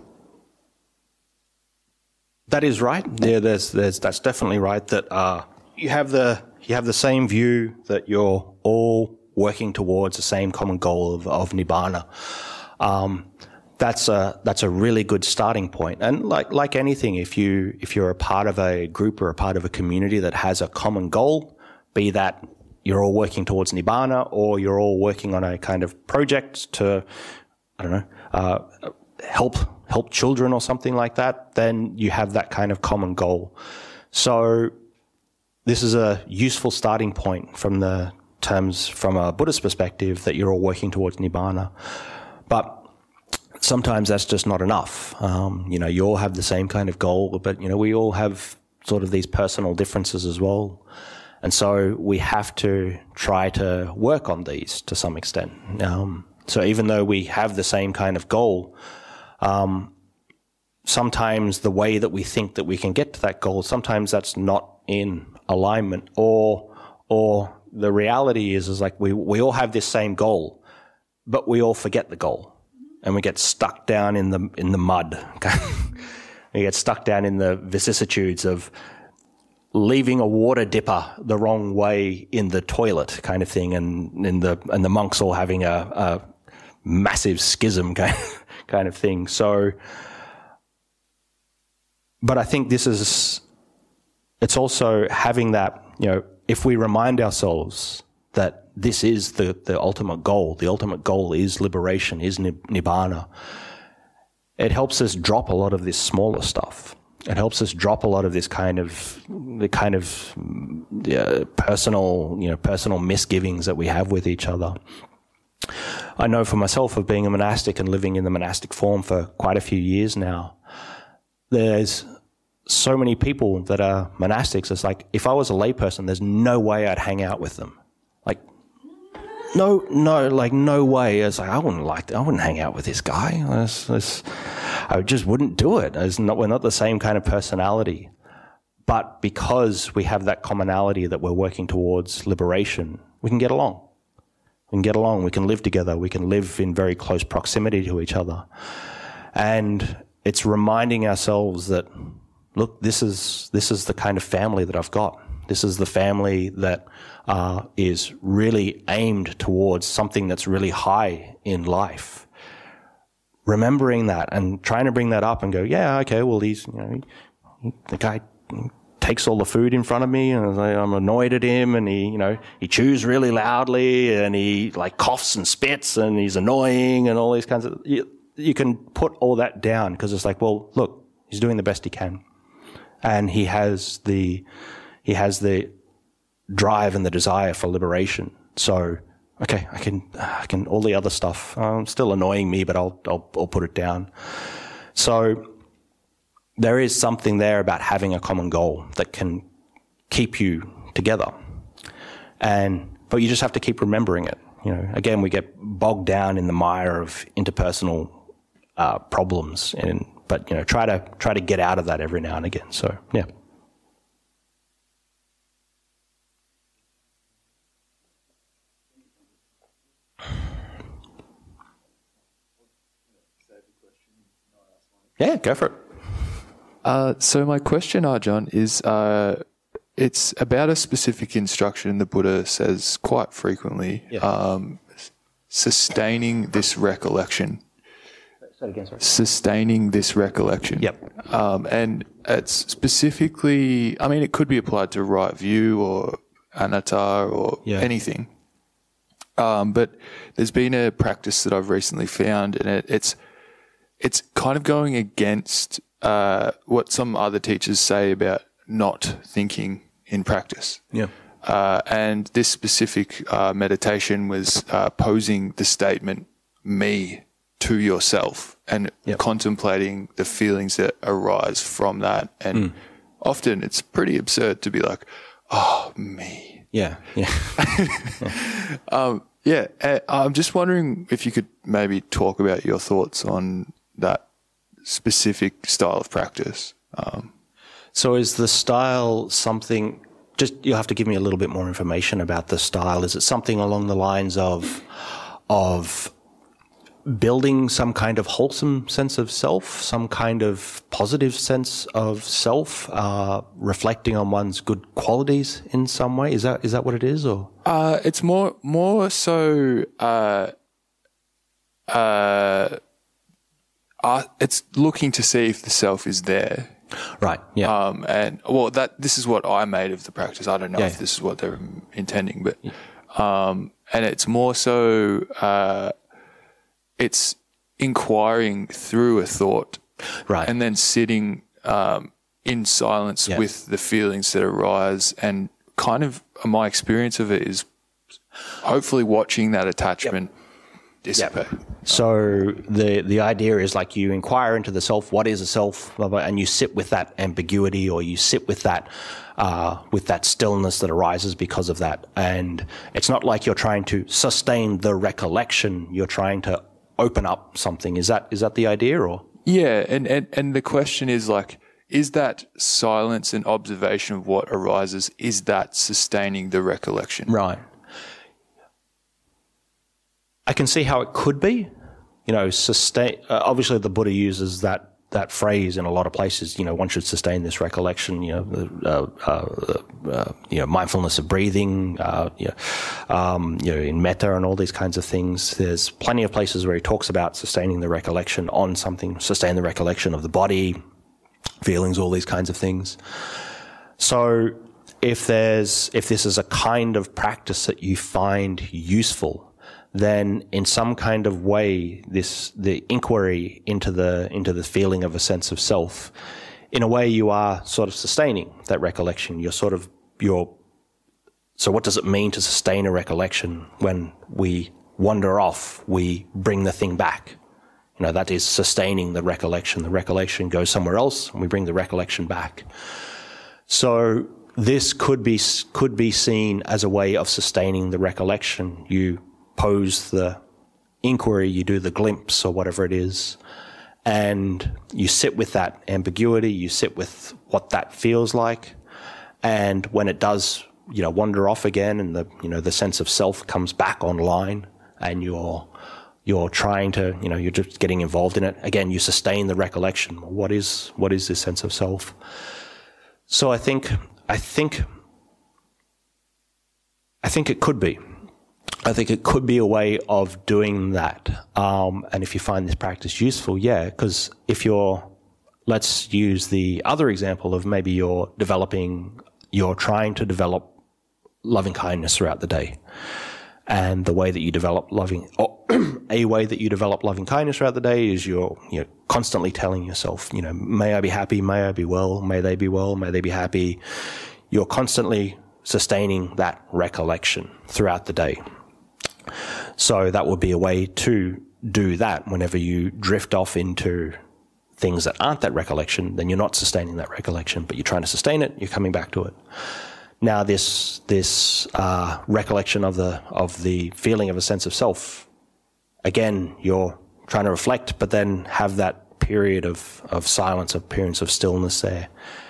that is right. Yeah, there's, there's, that's definitely right. That uh, you have the you have the same view that you're all working towards the same common goal of, of Nibbana. Um, That's a that's a really good starting point. And like like anything, if you if you're a part of a group or a part of a community that has a common goal, be that you're all working towards Nibbana or you're all working on a kind of project to, I don't know, uh, help help children or something like that, then you have that kind of common goal. So this is a useful starting point from the terms from a Buddhist perspective that you're all working towards Nibbana. But sometimes that's just not enough. Um, you know, you all have the same kind of goal, but, you know, we all have sort of these personal differences as well. And so we have to try to work on these to some extent. Um, so even though we have the same kind of goal, um, sometimes the way that we think that we can get to that goal, sometimes that's not in alignment, or, or the reality is, is like we, we all have this same goal, but we all forget the goal. And we get stuck down in the in the mud. We get stuck down in the vicissitudes of leaving a water dipper the wrong way in the toilet, kind of thing, and in the and the monks all having a, a massive schism kind of, kind of thing. So, but I think this is it's also having that, you know, if we remind ourselves that this is the, the ultimate goal. The ultimate goal is liberation, is Nibbana. It helps us drop a lot of this smaller stuff. It helps us drop a lot of this kind of the kind of uh, personal, you know, personal misgivings that we have with each other. I know for myself, of being a monastic and living in the monastic form for quite a few years now, there's so many people that are monastics. It's like, if I was a layperson, there's no way I'd hang out with them. Like, no, no, like no way. It's like, I wouldn't like that. I wouldn't hang out with this guy. It's, it's, I just wouldn't do it. It's not, we're not the same kind of personality. But because we have that commonality that we're working towards liberation, we can get along. We can get along, we can live together, we can live in very close proximity to each other. And it's reminding ourselves that, look, this is this is the kind of family that I've got. This is the family that uh, is really aimed towards something that's really high in life. Remembering that and trying to bring that up and go, yeah, okay, well, he's, you know, he, the guy takes all the food in front of me, and I'm annoyed at him, and he, you know, he chews really loudly, and he like coughs and spits, and he's annoying, and all these kinds of. You, you can put all that down because it's like, well, look, he's doing the best he can, and he has the, he has the drive and the desire for liberation. So, okay, I can, I can. All the other stuff, um, still annoying me, but I'll, I'll, I'll put it down. So. There is something there about having a common goal that can keep you together. And, but you just have to keep remembering it. You know, again, we get bogged down in the mire of interpersonal uh, problems, and, but, you know, try to, try to get out of that every now and again. So, yeah. Yeah, go for it. Uh, so my question, Ajahn, is uh, it's about a specific instruction the Buddha says quite frequently, yeah. um, sustaining this recollection. Say it again, sorry. Sustaining this recollection. Yep. Um, and it's specifically, I mean, it could be applied to right view or anatta or yeah. anything. Um, but there's been a practice that I've recently found, and it, it's it's kind of going against Uh, what some other teachers say about not thinking in practice. Yeah. Uh, and this specific uh, meditation was uh, posing the statement, me, to yourself, and yep. contemplating the feelings that arise from that. And mm. often it's pretty absurd to be like, oh, me. Yeah, yeah. um, yeah, I'm just wondering if you could maybe talk about your thoughts on that specific style of practice. Um, so is the style something, just you'll have to give me a little bit more information about the style. Is it something along the lines of of building some kind of wholesome sense of self, some kind of positive sense of self, uh, reflecting on one's good qualities in some way? Is that is that what it is? Or uh, it's more more so uh, uh, Uh, it's looking to see if the self is there. Right, yeah. Um, and, well, that this is what I made of the practice. I don't know yeah. if this is what they're intending, but, yeah. um, and it's more so, uh, it's inquiring through a thought. Right. And then sitting, um, in silence yeah. with the feelings that arise, and kind of my experience of it is hopefully watching that attachment yep. dissipate. Yep. So the the idea is like you inquire into the self, what is a self, blah, blah, and you sit with that ambiguity, or you sit with that uh, with that stillness that arises because of that. And it's not like you're trying to sustain the recollection; you're trying to open up something. Is that is that the idea, or? Yeah, and and and the question is like, is that silence and observation of what arises, is that sustaining the recollection? Right. I can see how it could be, you know, sustain, uh, obviously the Buddha uses that, that phrase in a lot of places, you know, one should sustain this recollection, you know, uh, uh, uh, you know, mindfulness of breathing, uh, you know, um, you know, in metta and all these kinds of things. There's plenty of places where he talks about sustaining the recollection on something, sustain the recollection of the body, feelings, all these kinds of things. So if there's, if this is a kind of practice that you find useful, then in some kind of way, this, the inquiry into the, into the feeling of a sense of self, in a way you are sort of sustaining that recollection. You're sort of, you're, so what does it mean to sustain a recollection? When we wander off, we bring the thing back. You know, that is sustaining the recollection. The recollection goes somewhere else, and we bring the recollection back. So this could be, could be seen as a way of sustaining the recollection. You pose the inquiry, you do the glimpse or whatever it is, and you sit with that ambiguity, you sit with what that feels like, And when it does, you know, wander off again, and the, you know, the sense of self comes back online, and you're you're trying to, you know, you're just getting involved in it again, you sustain the recollection. What is what is this sense of self? So I think I think I think it could be. I think it could be a way of doing that. Um, and if you find this practice useful, yeah, because if you're, let's use the other example of maybe you're developing, you're trying to develop loving kindness throughout the day. And the way that you develop loving, or a way that you develop loving kindness throughout the day is you're, you're constantly telling yourself, you know, may I be happy, may I be well, may they be well, may they be happy. You're constantly sustaining that recollection throughout the day. So that would be a way to do that. Whenever you drift off into things that aren't that recollection, then you're not sustaining that recollection, but you're trying to sustain it, you're coming back to it. Now this this uh, recollection of the of the feeling of a sense of self, again, you're trying to reflect, but then have that period of, of silence, a period of stillness there.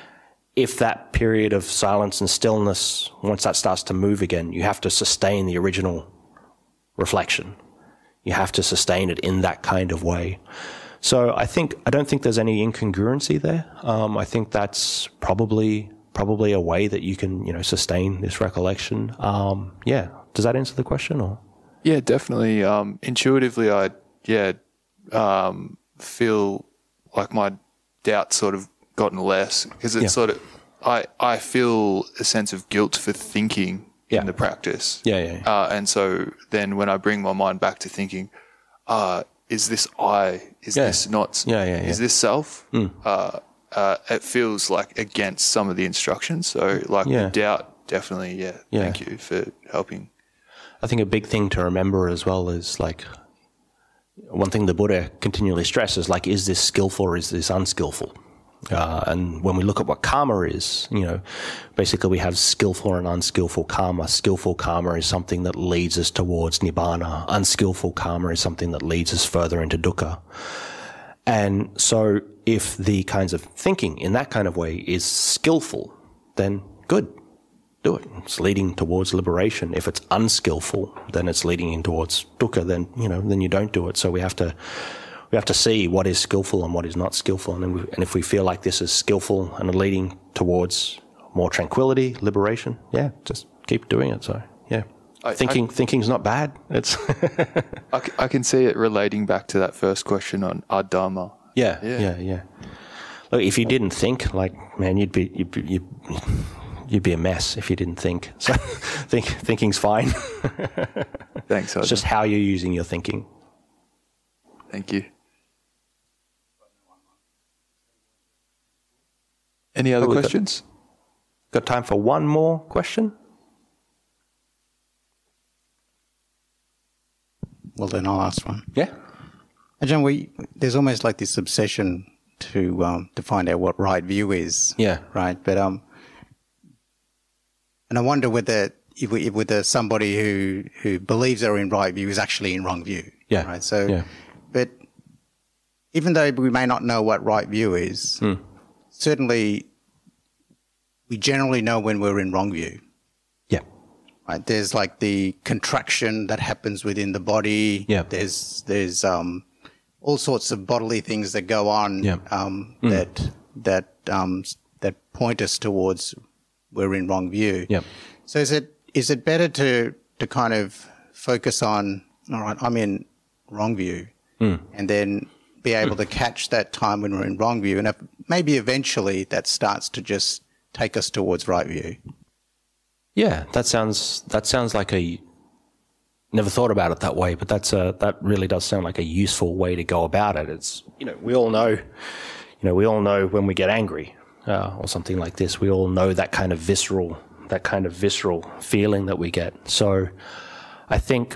If that period of silence and stillness, once that starts to move again, you have to sustain the original reflection. You have to sustain it in that kind of way. So I think I don't think there's any incongruency there. Um, I think that's probably probably a way that you can, you know, sustain this recollection. Um, yeah. Does that answer the question? Or yeah, definitely. Um, intuitively, I yeah um, feel like my doubt sort of gotten less, because it's yeah. sort of I I feel a sense of guilt for thinking yeah. in the practice. Yeah, yeah. yeah. Uh, and so then when I bring my mind back to thinking, uh, is this I? Is yeah. this not? Yeah, yeah, yeah. Is this self? Mm. Uh, uh, it feels like against some of the instructions. So like yeah. the doubt, definitely. Yeah, yeah. Thank you for helping. I think a big thing to remember as well is like one thing the Buddha continually stresses, like, is this skillful or is this unskillful? Uh, and when we look at what karma is, you know, basically we have skillful and unskillful karma. Skillful karma is something that leads us towards nibbana. Unskillful karma is something that leads us further into dukkha. And so if the kinds of thinking in that kind of way is skillful, then good, do it. It's leading towards liberation. If it's unskillful, then it's leading in towards dukkha, then, you know, then you don't do it. So we have to We have to see what is skillful and what is not skillful. And, then we, and if we feel like this is skillful and leading towards more tranquility, liberation, yeah, just keep doing it. So, yeah. I, Thinking, I, thinking's not bad. It's I, I can see it relating back to that first question on adharma. Yeah, yeah, yeah, yeah. Look, if you didn't think, like, man, you'd be, you'd be, you'd, you'd be a mess if you didn't think. So think, thinking's fine. Thanks, Ajahn. It's just how you're using your thinking. Thank you. Any other oh, questions? Got, got time for one more question? Well, then I'll ask one. Yeah. Ajahn, we there's almost like this obsession to um, to find out what right view is. Yeah. Right. But um, and I wonder whether if, we, if whether somebody who who believes they're in right view is actually in wrong view. Yeah. Right. So, yeah. but even though we may not know what right view is, hmm. certainly we generally know when we're in wrong view. Yeah. Right. There's like the contraction that happens within the body. Yeah. There's there's um all sorts of bodily things that go on yeah. um mm. that that um that point us towards we're in wrong view. Yeah. So is it is it better to to kind of focus on, all right, I'm in wrong view, mm. and then be able to catch that time when we're in wrong view, and if, maybe eventually that starts to just take us towards right view. Yeah, that sounds that sounds like a. Never thought about it that way, but that's a that really does sound like a useful way to go about it. It's, you know, we all know, you know, we all know when we get angry uh, or something like this. We all know that kind of visceral that kind of visceral feeling that we get. So, I think.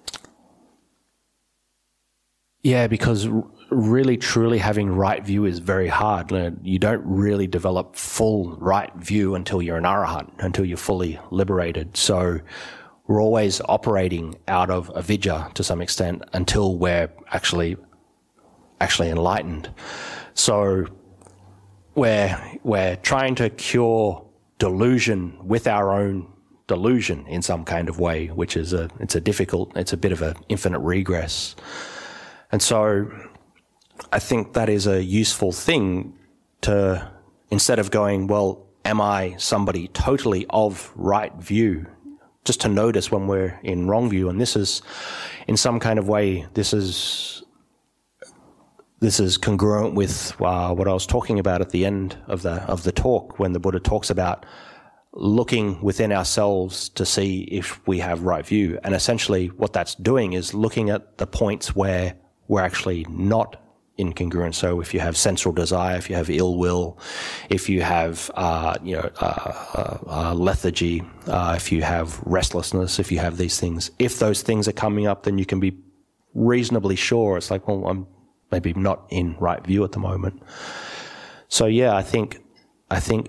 Yeah, because really, truly having right view is very hard. You don't really develop full right view until you're an arahant, until you're fully liberated. So we're always operating out of avidya to some extent until we're actually actually enlightened. So we're we're trying to cure delusion with our own delusion in some kind of way, which is a, it's a difficult, it's a bit of an infinite regress. And so I think that is a useful thing to, instead of going, well, am I somebody totally of right view, just to notice when we're in wrong view. And this is, in some kind of way, this is, this is congruent with uh, what I was talking about at the end of the, of the talk, when the Buddha talks about looking within ourselves to see if we have right view. And essentially what that's doing is looking at the points where we're actually not incongruent. So if you have sensual desire, if you have ill will, if you have uh, you know uh, uh, uh, lethargy, uh, if you have restlessness, if you have these things, if those things are coming up, then you can be reasonably sure. It's like, well, I'm maybe not in right view at the moment. So yeah, I think I think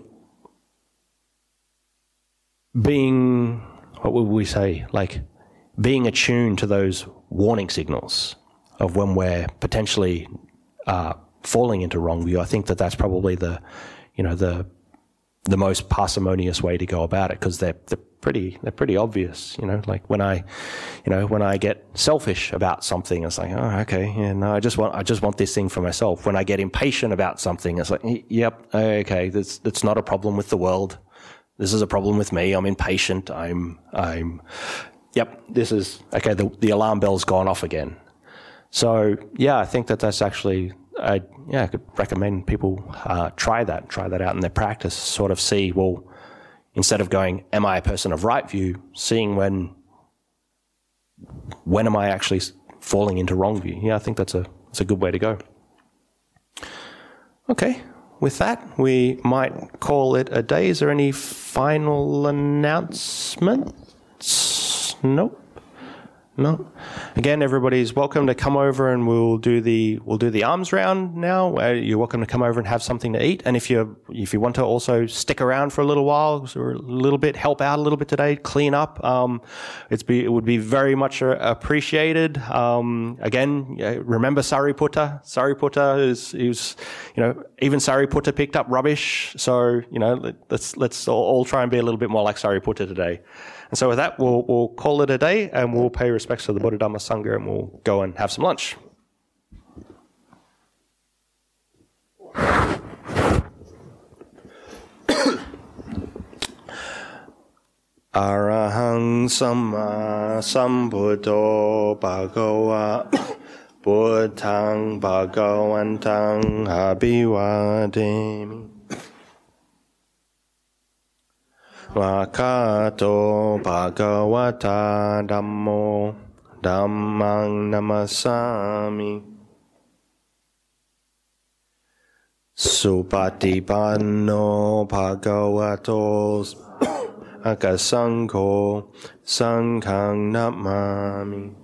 being, what would we say, like being attuned to those warning signals of when we're potentially uh, falling into wrong view. I think that that's probably the, you know, the the most parsimonious way to go about it, because they're they're pretty they're pretty obvious. You know, like when I, you know, when I get selfish about something, it's like, oh, okay, yeah, no, I just want I just want this thing for myself. When I get impatient about something, it's like, yep, okay, that's that's not a problem with the world. This is a problem with me. I'm impatient. I'm, I'm, yep, this is, okay, the, the alarm bell's gone off again. So, yeah, I think that that's actually, I, yeah, I could recommend people uh, try that, try that out in their practice, sort of see, well, instead of going, am I a person of right view, seeing when, when am I actually falling into wrong view? Yeah, I think that's a, that's a good way to go. Okay. With that, we might call it a day. Is there any final announcements? Nope. No. Again, everybody's welcome to come over, and we'll do the we'll do the arms round now. Uh, you're welcome to come over and have something to eat. And if you if you want to also stick around for a little while, or a little bit, help out a little bit today, clean up. Um, it's be it would be very much appreciated. Um, again, remember Sariputta. Sariputta is is you know even Sariputta picked up rubbish. So you know let's let's all try and be a little bit more like Sariputta today. And so with that, we'll, we'll call it a day, and we'll pay respects to the Buddha Dhamma Sangha, and we'll go and have some lunch. Arahang Samma Sambuddho Bhagava Buddhang Bhagavantang Abhivademi. Vakato Bhagavata Dhammo Dhammang Namasami. Supatipanno Bhagavato Akasangho Sanghang Namami.